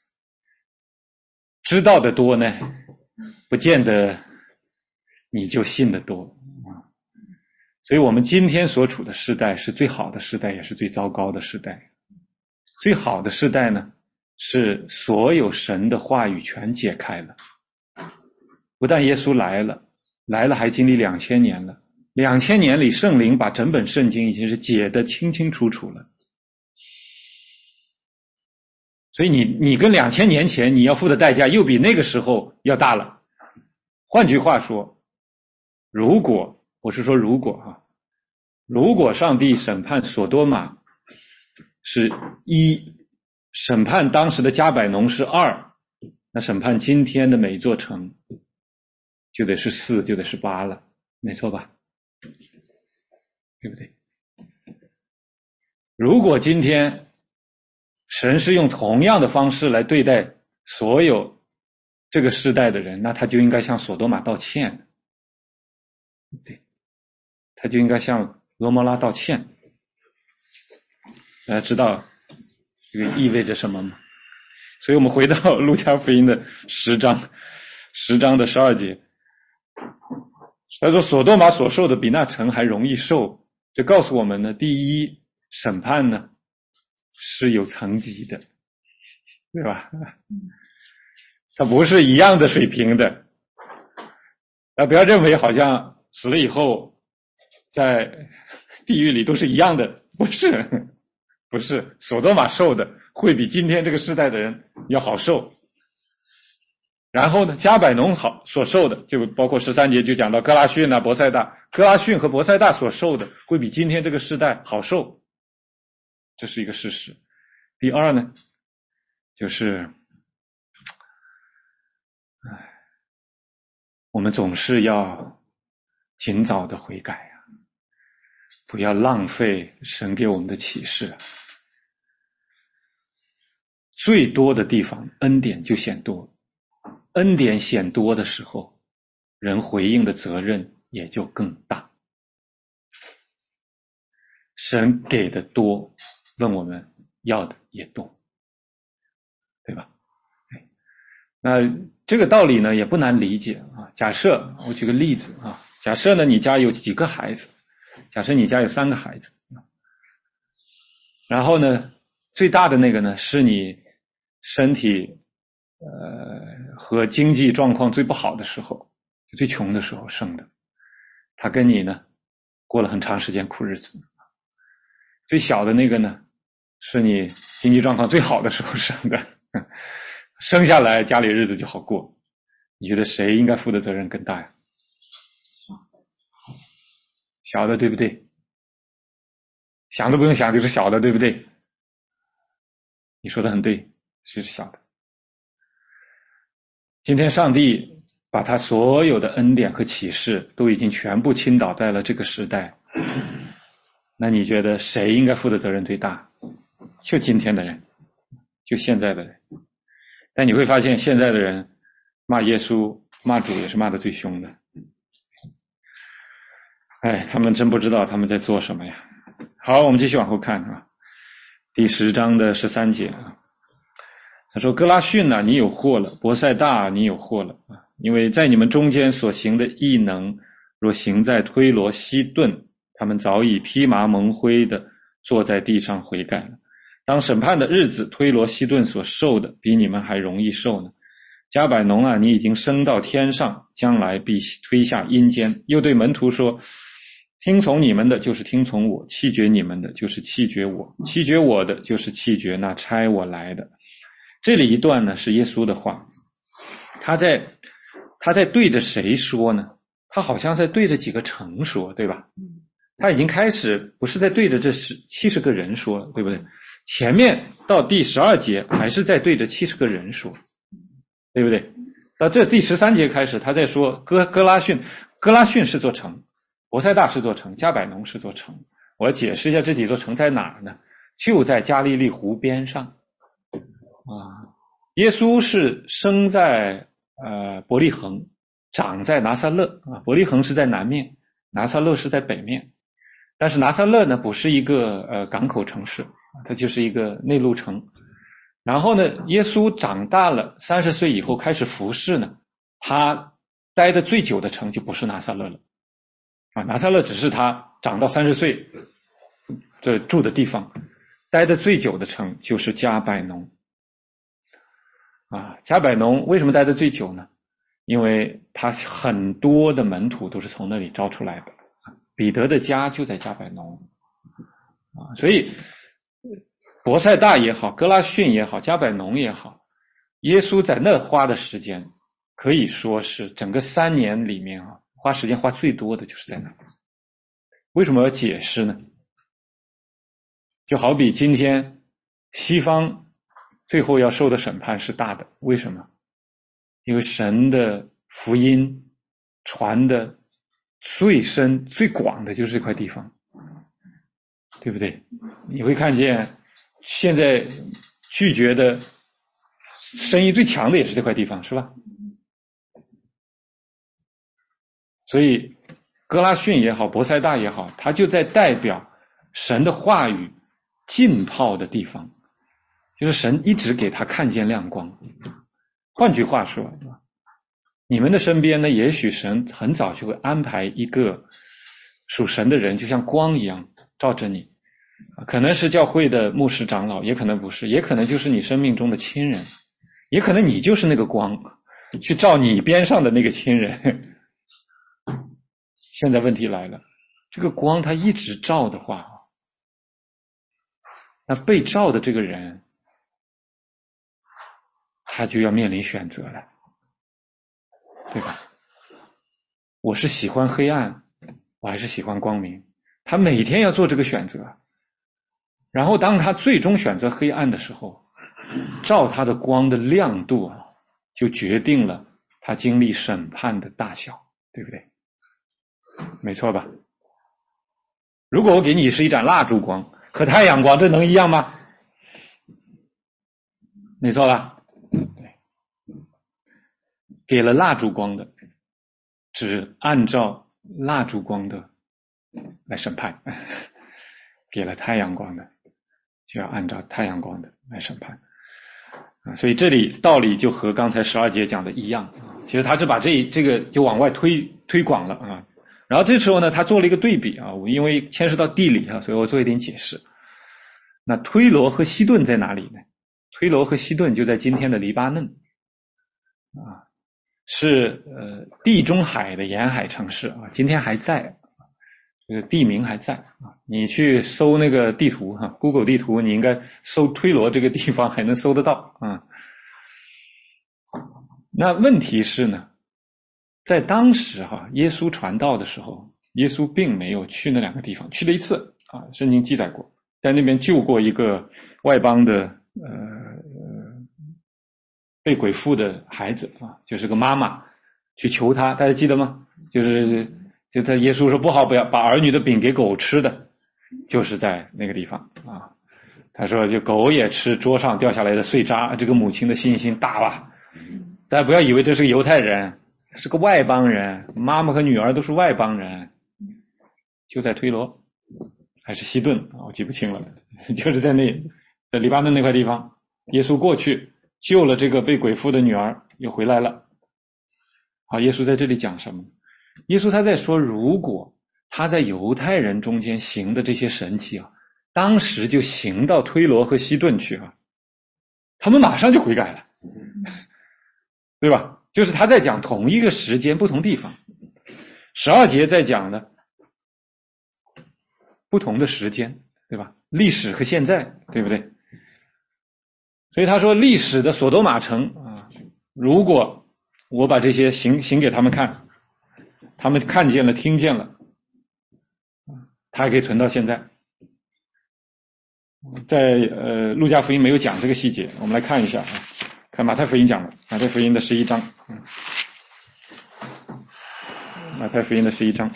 知道的多呢，不见得你就信得多啊。所以我们今天所处的时代是最好的时代，也是最糟糕的时代。最好的时代呢，是所有神的话语全解开了。不但耶稣来了，来了还经历两千年了，两千年里圣灵把整本圣经已经是解得清清楚楚了。所以你你跟两千年前你要付的代价又比那个时候要大了。换句话说，如果我是说如果啊，如果上帝审判索多玛是一，审判当时的加百农是二，那审判今天的每座城就得是四，就得是八了，没错吧？对不对？如果今天神是用同样的方式来对待所有这个时代的人，那他就应该向索多玛道歉，对，他就应该向俄摩拉道歉。大家知道这个意味着什么吗？所以我们回到路加福音的十章，十章的十二节，他说索多玛所受的比那城还容易受，这告诉我们呢，第一，审判呢是有层级的，对吧？它不是一样的水平的。啊，不要认为好像死了以后在地狱里都是一样的，不是，不是，索多玛受的会比今天这个时代的人要好受。然后呢，加百农好所受的，就包括十三节就讲到哥拉汛啊、伯赛大，哥拉汛和伯赛大所受的会比今天这个时代好受，这是一个事实。第二呢，就是唉，我们总是要尽早的悔改啊，不要浪费神给我们的启示。最多的地方恩典就显多，恩典显多的时候，人回应的责任也就更大。神给的多，问我们要的也多，对吧？那这个道理呢也不难理解啊。假设我举个例子啊，假设呢你家有几个孩子，假设你家有三个孩子，然后呢最大的那个呢是你身体呃和经济状况最不好的时候，最穷的时候生的，他跟你呢过了很长时间苦日子。最小的那个呢是你经济状况最好的时候生的，生下来家里日子就好过。你觉得谁应该负的责任更大呀？小的，对不对？想都不用想就是小的，对不对？你说的很对，是小的。今天上帝把他所有的恩典和启示都已经全部倾倒在了这个时代，那你觉得谁应该负的责任最大？就今天的人，就现在的人。但你会发现现在的人骂耶稣骂主也是骂得最凶的。哎，他们真不知道他们在做什么呀。好，我们继续往后看啊，第十章的十三节啊，他说：“哥拉汛啊，你有祸了；伯赛大，你有祸了啊！因为在你们中间所行的异能，若行在推罗、西顿，他们早已披麻蒙灰的坐在地上悔改了。当审判的日子，推罗、西顿所受的，比你们还容易受呢。加百农啊，你已经升到天上，将来必推下阴间。”又对门徒说：“听从你们的，就是听从我；弃绝你们的，就是弃绝我；弃绝我的，就是弃绝那差我来的。”这里一段呢是耶稣的话，他在他在对着谁说呢？他好像在对着几个城说，对吧？他已经开始不是在对着这七十个人说了，对不对？前面到第十二节还是在对着七十个人说，对不对？到这第十三节开始，他在说哥哥拉汛，哥拉汛是座城，伯赛大是座城，加百农是座城。我要解释一下这几座城在哪儿呢？就在加利利湖边上。啊，耶稣是生在呃伯利恒，长在拿撒勒啊。伯利恒是在南面，拿撒勒是在北面。但是拿撒勒呢不是一个呃港口城市，它就是一个内陆城。然后呢，耶稣长大了，三十岁以后开始服侍呢，他待的最久的城就不是拿撒勒了啊，拿撒勒只是他长到三十岁这住的地方，待的最久的城就是加百农。啊，加百农为什么待得最久呢？因为他很多的门徒都是从那里招出来的，彼得的家就在加百农啊，所以伯赛大也好，哥拉汛也好，加百农也好，耶稣在那花的时间可以说是整个三年里面啊，花时间花最多的就是在那。为什么要解释呢？就好比今天西方最后要受的审判是大的，为什么？因为神的福音传的最深最广的就是这块地方，对不对？你会看见现在拒绝的声音最强的也是这块地方，是吧？所以哥拉汛也好，伯赛大也好，它就在代表神的话语浸泡的地方，就是神一直给他看见亮光。换句话说，你们的身边呢，也许神很早就会安排一个属神的人，就像光一样照着你，可能是教会的牧师长老，也可能不是，也可能就是你生命中的亲人，也可能你就是那个光，去照你边上的那个亲人。现在问题来了，这个光它一直照的话，那被照的这个人他就要面临选择了，对吧？我是喜欢黑暗，我还是喜欢光明？他每天要做这个选择，然后当他最终选择黑暗的时候，照他的光的亮度啊，就决定了他经历审判的大小，对不对？没错吧？如果我给你是一盏蜡烛光和太阳光，这能一样吗？没错吧？对，给了蜡烛光的只按照蜡烛光的来审判，给了太阳光的就要按照太阳光的来审判啊。所以这里道理就和刚才十二节讲的一样，其实他是把这这个就往外推推广了啊。然后这时候呢，他做了一个对比啊，我因为牵涉到地理啊，所以我做一点解释。那推罗和西顿在哪里呢？推罗和西顿就在今天的黎巴嫩啊，是呃地中海的沿海城市啊，今天还在。 这个地名还在啊。你去搜那个地图哈、啊、，Google 地图，你应该搜推罗这个地方还能搜得到啊。那问题是呢，在当时哈、啊，耶稣传道的时候，耶稣并没有去那两个地方，去了一次啊，圣经记载过，在那边救过一个外邦的呃被鬼附的孩子啊，就是个妈妈去求他，大家记得吗？就是就他耶稣说不好，不要把儿女的饼给狗吃的，就是在那个地方啊。他说就狗也吃桌上掉下来的碎渣，这个母亲的信心大了。大家不要以为这是个犹太人，是个外邦人，妈妈和女儿都是外邦人，就在推罗还是西顿啊，我记不清了，就是在那在黎巴嫩那块地方，耶稣过去救了这个被鬼附的女儿，又回来了。好，耶稣在这里讲什么？耶稣他在说，如果他在犹太人中间行的这些神迹啊，当时就行到推罗和西顿去啊，他们马上就悔改了，对吧？就是他在讲同一个时间不同地方，十二节在讲的不同的时间，对吧？历史和现在，对不对？所以他说历史的索多玛城啊，如果我把这些行行给他们看，他们看见了听见了，他还可以存到现在。在呃路加福音没有讲这个细节，我们来看一下啊，看马太福音讲的，马太福音的十一章，马太福音的十一章，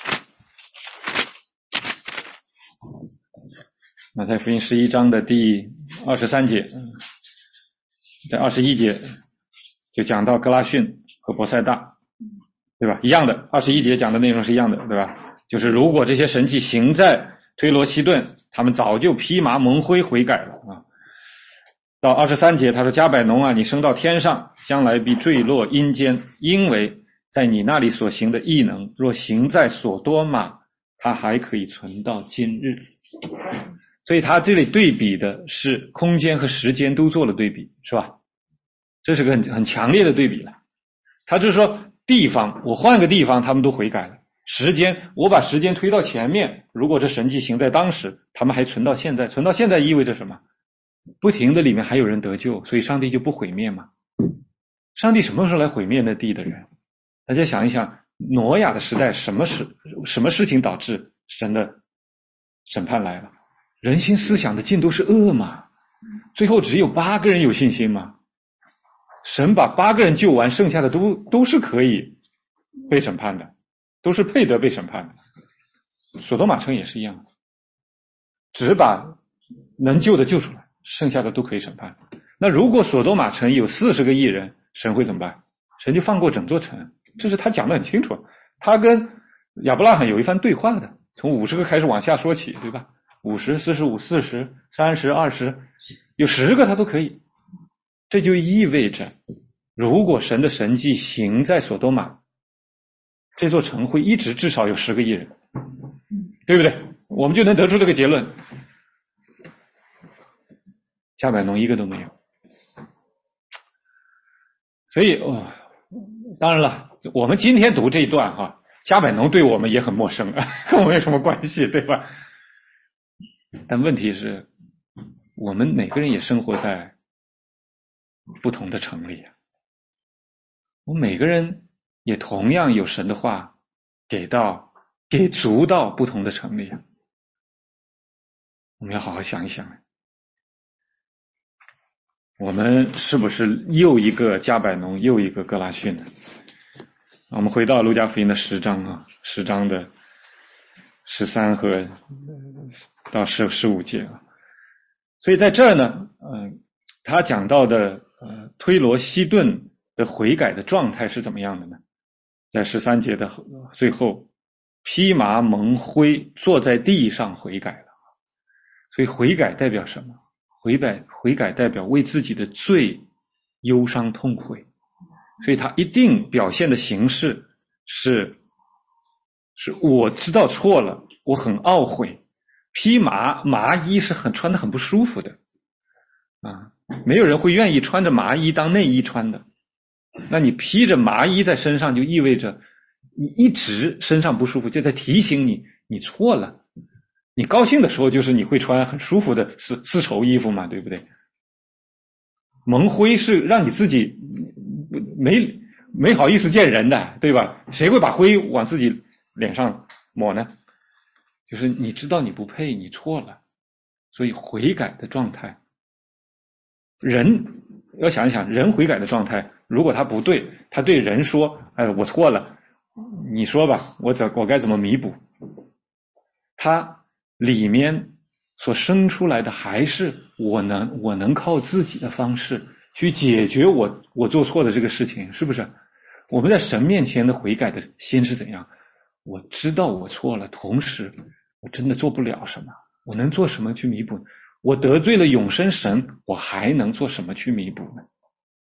马太福音十一章的第二十三节，在二十一节就讲到格拉逊和伯赛大，对吧？一样的，二十一节讲的内容是一样的，对吧？就是如果这些神迹行在推罗西顿，他们早就披麻蒙灰悔改了啊。到二十三节他说，加百农啊，你升到天上，将来必坠落阴间，因为在你那里所行的异能，若行在所多玛，它还可以存到今日。所以他这里对比的是空间和时间都做了对比，是吧？这是个很很强烈的对比了。他就是说地方我换个地方他们都悔改了，时间我把时间推到前面，如果这神迹行在当时，他们还存到现在，存到现在意味着什么？不停的里面还有人得救，所以上帝就不毁灭嘛。上帝什么时候来毁灭那地的人？大家想一想，挪亚的时代什么事什么事情导致神的审判来了？人心思想的尽都是恶嘛，最后只有八个人有信心嘛。神把八个人救完，剩下的都都是可以被审判的，都是配得被审判的。索多玛城也是一样，只把能救的救出来，剩下的都可以审判。那如果索多玛城有四十个义人，神会怎么办？神就放过整座城，这是他讲得很清楚。他跟亚伯拉罕有一番对话的，从五十个开始往下说起，对吧？五十、四十五、四十、三十、二十，有十个他都可以。这就意味着，如果神的神迹行在索多玛，这座城会一直至少有十个义人，对不对？我们就能得出这个结论。加百农一个都没有。所以哦，当然了，我们今天读这一段哈、啊，加百农对我们也很陌生，跟我们有什么关系，对吧？但问题是，我们每个人也生活在不同的城里，我们每个人也同样有神的话给到给足到不同的城里，我们要好好想一想，我们是不是又一个加百农又一个哥拉逊呢？我们回到路加福音的十章啊，十章的十三和到十十五节啊。所以在这儿呢，呃，他讲到的呃推罗西顿的悔改的状态是怎么样的呢？在十三节的最后，披麻蒙灰坐在地上悔改了。所以悔改代表什么？悔改悔改代表为自己的罪忧伤痛悔，所以他一定表现的形式是是我知道错了，我很懊悔。披麻麻衣是很穿的很不舒服的啊，没有人会愿意穿着麻衣当内衣穿的。那你披着麻衣在身上，就意味着你一直身上不舒服，就在提醒你， 你错了。你高兴的时候就是你会穿很舒服的丝丝绸衣服嘛，对不对？蒙灰是让你自己没没好意思见人的，对吧？谁会把灰往自己脸上抹呢？就是你知道你不配，你错了，所以悔改的状态，人要想一想，人悔改的状态，如果他不对，他对人说：“哎，我错了，你说吧，我怎我该怎么弥补？”他里面所生出来的还是我能我能靠自己的方式去解决我我做错的这个事情，是不是？我们在神面前的悔改的心是怎样？我知道我错了，同时我真的做不了什么，我能做什么去弥补？我得罪了永生神，我还能做什么去弥补呢？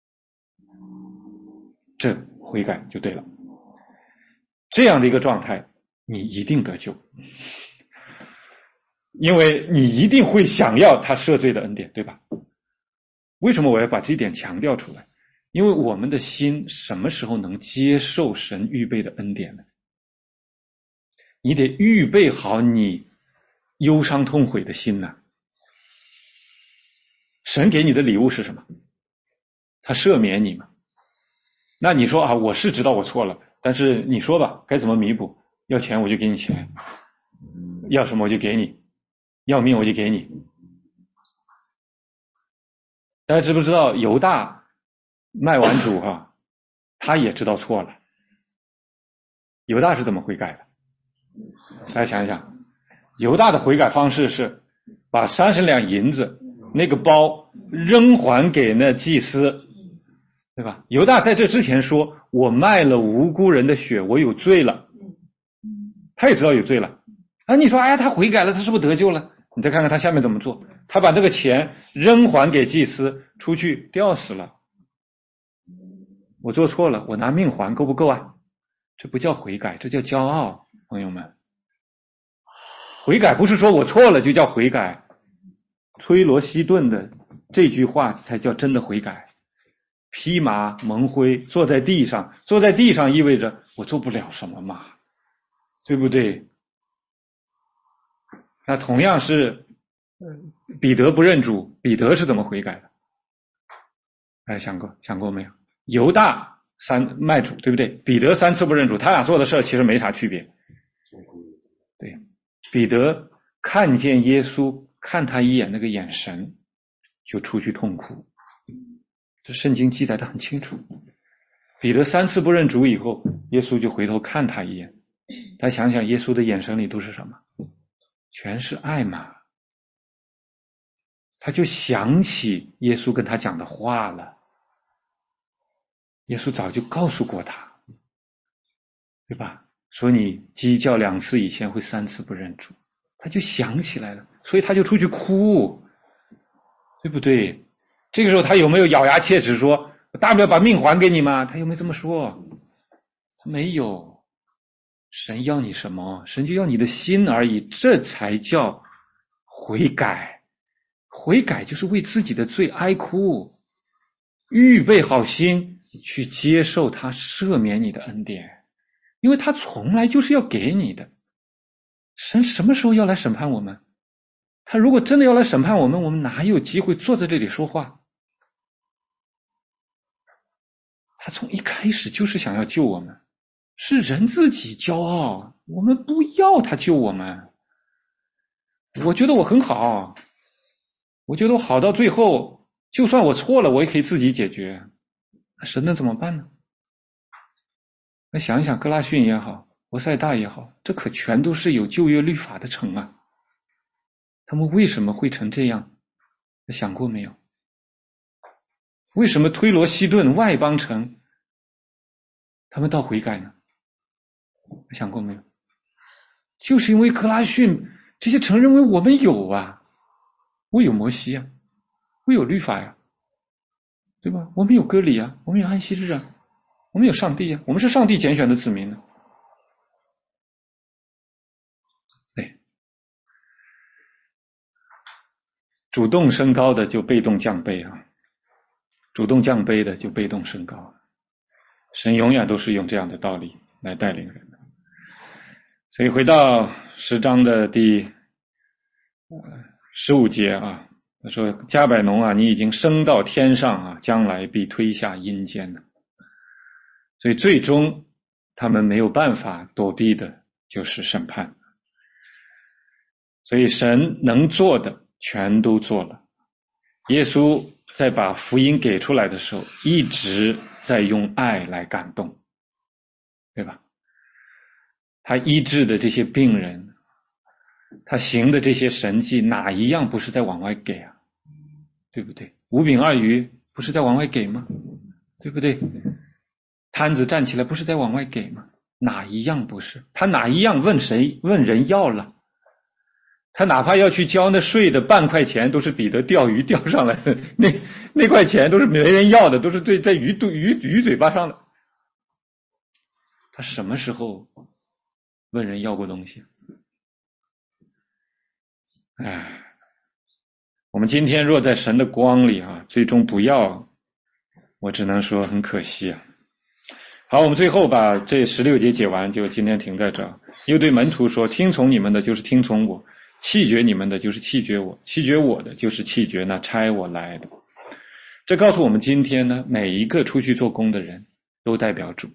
这悔改就对了。这样的一个状态，你一定得救，因为你一定会想要他赦罪的恩典，对吧？为什么我要把这一点强调出来？因为我们的心什么时候能接受神预备的恩典呢？你得预备好你忧伤痛悔的心呢。神给你的礼物是什么？他赦免你嘛。那你说啊，我是知道我错了，但是你说吧，该怎么弥补？要钱我就给你钱，要什么我就给你，要命我就给你。大家知不知道犹大卖完主哈、啊，他也知道错了。犹大是怎么悔改的？大家想一想，犹大的悔改方式是把三十两银子那个包扔还给那祭司，对吧？犹大在这之前说，我卖了无辜人的血，我有罪了。他也知道有罪了啊！你说，哎呀，他悔改了，他是不是得救了？你再看看他下面怎么做，他把这个钱扔还给祭司，出去吊死了。我做错了，我拿命还，够不够啊？这不叫悔改，这叫骄傲，朋友们。悔改不是说我错了就叫悔改，推罗西顿的这句话才叫真的悔改。披麻蒙灰，坐在地上，坐在地上意味着我做不了什么嘛，对不对？那同样是彼得不认主，彼得是怎么悔改的？哎，想过想过没有？犹大三卖主，对不对？彼得三次不认主，他俩做的事其实没啥区别。对，彼得看见耶稣，看他一眼那个眼神，就出去痛哭。这圣经记载的很清楚。彼得三次不认主以后，耶稣就回头看他一眼。他想想耶稣的眼神里都是什么？全是爱嘛。他就想起耶稣跟他讲的话了。耶稣早就告诉过他，对吧？说你鸡叫两次以前会三次不认主，他就想起来了，所以他就出去哭，对不对？这个时候他有没有咬牙切齿说大不了把命还给你吗？他有没有这么说？他没有。神要你什么？神就要你的心而已，这才叫悔改。悔改就是为自己的罪哀哭，预备好心去接受他赦免你的恩典，因为他从来就是要给你的。神什么时候要来审判我们？他如果真的要来审判我们，我们哪有机会坐在这里说话？他从一开始就是想要救我们，是人自己骄傲，我们不要他救我们。我觉得我很好，我觉得我好到最后，就算我错了，我也可以自己解决。那神能怎么办呢？那想一想，哥拉逊也好，伯赛大也好，这可全都是有旧约律法的城啊。他们为什么会成这样？想过没有？为什么推罗西顿外邦城他们到悔改呢？想过没有？就是因为哥拉逊这些城认为我们有啊，我有摩西啊，我有律法呀、啊，对吧？我们有割礼啊，我们有安息日啊，我们有上帝啊，我们是上帝拣选的子民呢、啊。对，主动升高的就被动降卑啊，主动降卑的就被动升高。神永远都是用这样的道理来带领人的。 所以回到十章的第十五节啊，他说加百农啊，你已经升到天上啊，将来必推下阴间了。所以最终他们没有办法躲避的就是审判。所以神能做的全都做了。耶稣在把福音给出来的时候，一直在用爱来感动，对吧？他医治的这些病人，他行的这些神迹，哪一样不是在往外给啊？对不对？五饼二鱼不是在往外给吗？对不对？摊子站起来不是在往外给吗？哪一样不是？他哪一样问谁问人要了？他哪怕要去交那税的半块钱，都是彼得钓鱼钓上来的，那那块钱都是没人要的，都是对在鱼肚鱼鱼嘴巴上的。他什么时候问人要过东西？哎，我们今天若在神的光里啊，最终不要，我只能说很可惜啊。好，我们最后把这十六节解完，就今天停在这儿。又对门徒说：听从你们的就是听从我，弃绝你们的就是弃绝我，弃绝我的就是弃绝那差我来的。这告诉我们今天呢，每一个出去做工的人都代表主。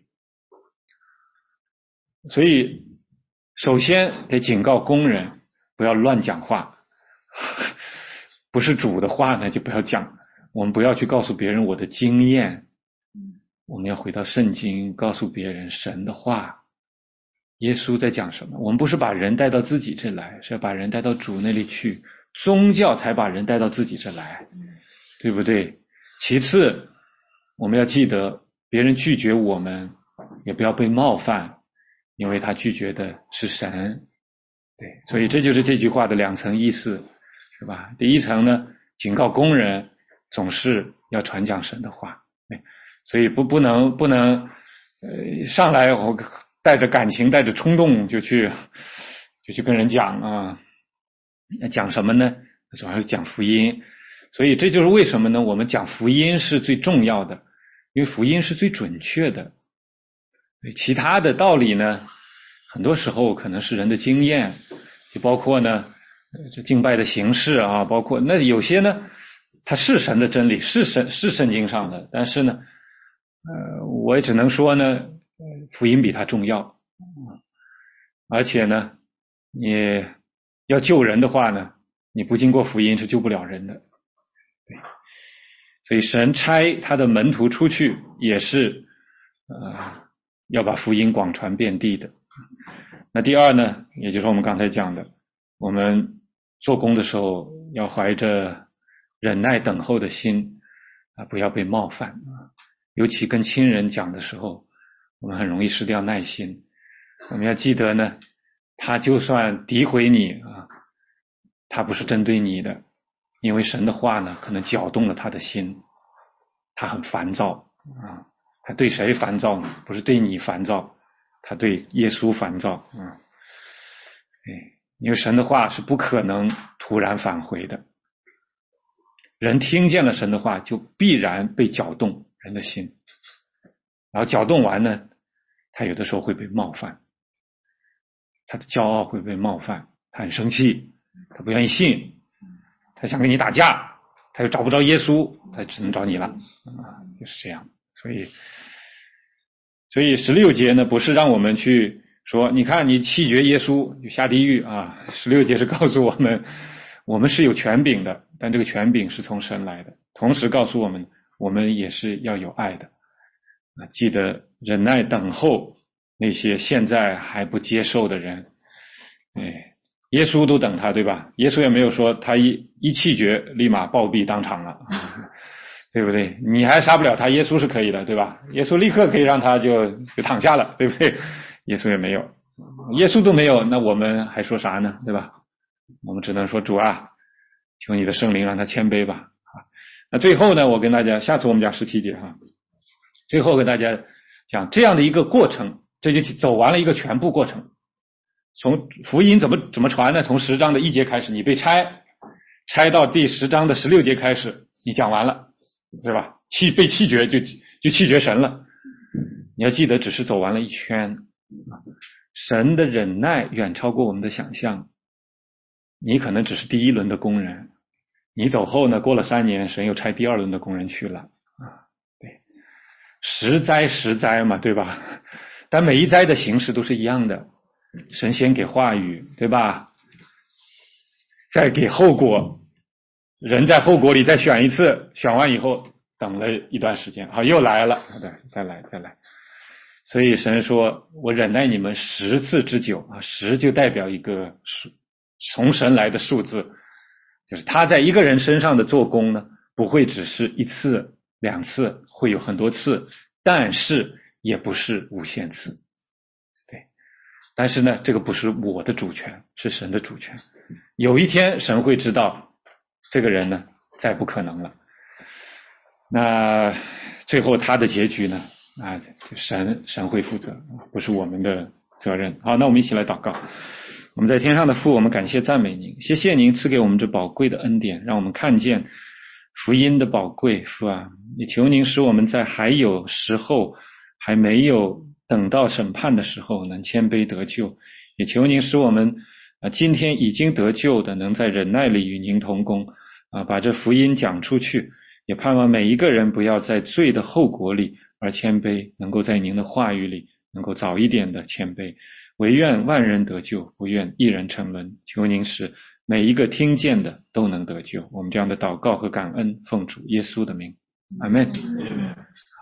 所以首先得警告工人不要乱讲话，不是主的话呢就不要讲。我们不要去告诉别人我的经验，我们要回到圣经，告诉别人神的话。耶稣在讲什么？我们不是把人带到自己这来，是要把人带到主那里去。宗教才把人带到自己这来，对不对？其次我们要记得，别人拒绝我们也不要被冒犯，因为他拒绝的是神。对，所以这就是这句话的两层意思，是吧？第一层呢，警告工人总是要传讲神的话，对，所以不不能不能呃上来我带着感情带着冲动就去就去跟人讲啊。那讲什么呢？主要是讲福音。所以这就是为什么呢，我们讲福音是最重要的，因为福音是最准确的。其他的道理呢，很多时候可能是人的经验，就包括呢这敬拜的形式啊，包括那有些呢它是神的真理，是神是圣经上的，但是呢呃我也只能说呢福音比它重要。而且呢你要救人的话呢，你不经过福音是救不了人的。对，所以神差他的门徒出去也是呃要把福音广传遍地的。那第二呢，也就是我们刚才讲的，我们做工的时候要怀着忍耐等候的心啊，不要被冒犯啊。尤其跟亲人讲的时候，我们很容易失掉耐心。我们要记得呢，他就算诋毁你啊，他不是针对你的，因为神的话呢可能搅动了他的心，他很烦躁啊。他对谁烦躁呢？不是对你烦躁，他对耶稣烦躁啊。因为神的话是不可能突然返回的，人听见了神的话就必然被搅动人的心，然后搅动完呢，他有的时候会被冒犯，他的骄傲会被冒犯，他很生气，他不愿意信，他想跟你打架，他又找不着耶稣，他只能找你了啊，就是这样。所以所以十六节呢不是让我们去说你看你弃绝耶稣就下地狱啊，十六节是告诉我们我们是有权柄的，但这个权柄是从神来的，同时告诉我们我们也是要有爱的啊，记得忍耐等候那些现在还不接受的人。哎，耶稣都等他，对吧？耶稣也没有说他一一弃绝立马暴毙当场了对不对？你还杀不了他，耶稣是可以的，对吧？耶稣立刻可以让他就就躺下了，对不对？耶稣也没有，耶稣都没有，那我们还说啥呢？对吧？我们只能说主啊，求你的圣灵让他谦卑吧。那最后呢，我跟大家，下次我们讲十七节哈，最后跟大家讲这样的一个过程，这就走完了一个全部过程。从福音怎么怎么传呢？从十章的一节开始，你被拆，拆到第十章的十六节开始，你讲完了，对吧？弃被弃绝就就弃绝神了。你要记得，只是走完了一圈， 神的忍耐远超过我们的想象。你可能只是第一轮的工人，你走后呢，过了三年，神又差第二轮的工人去了啊。对，十灾十灾嘛，对吧？但每一灾的形式都是一样的，神先给话语，对吧？再给后果，人在后果里再选一次，选完以后等了一段时间，好，又来了，对，再来再来。所以神说我忍耐你们十次之久啊，十就代表一个数，从神来的数字，就是他在一个人身上的做工呢，不会只是一次两次，会有很多次，但是也不是无限次。对，但是呢，这个不是我的主权，是神的主权。有一天神会知道这个人呢再不可能了，那最后他的结局呢啊，神神会负责，不是我们的责任。好，那我们一起来祷告。我们在天上的父，我们感谢赞美您，谢谢您赐给我们这宝贵的恩典，让我们看见福音的宝贵，父啊，也求您使我们在还有时候还没有等到审判的时候能谦卑得救，也求您使我们啊今天已经得救的能在忍耐里与您同工啊，把这福音讲出去，也盼望每一个人不要在罪的后果里而谦卑，能够在您的话语里能够早一点的谦卑。唯愿万人得救，不愿一人沉沦。求您使每一个听见的都能得救。我们这样的祷告和感恩，奉主耶稣的名，阿们。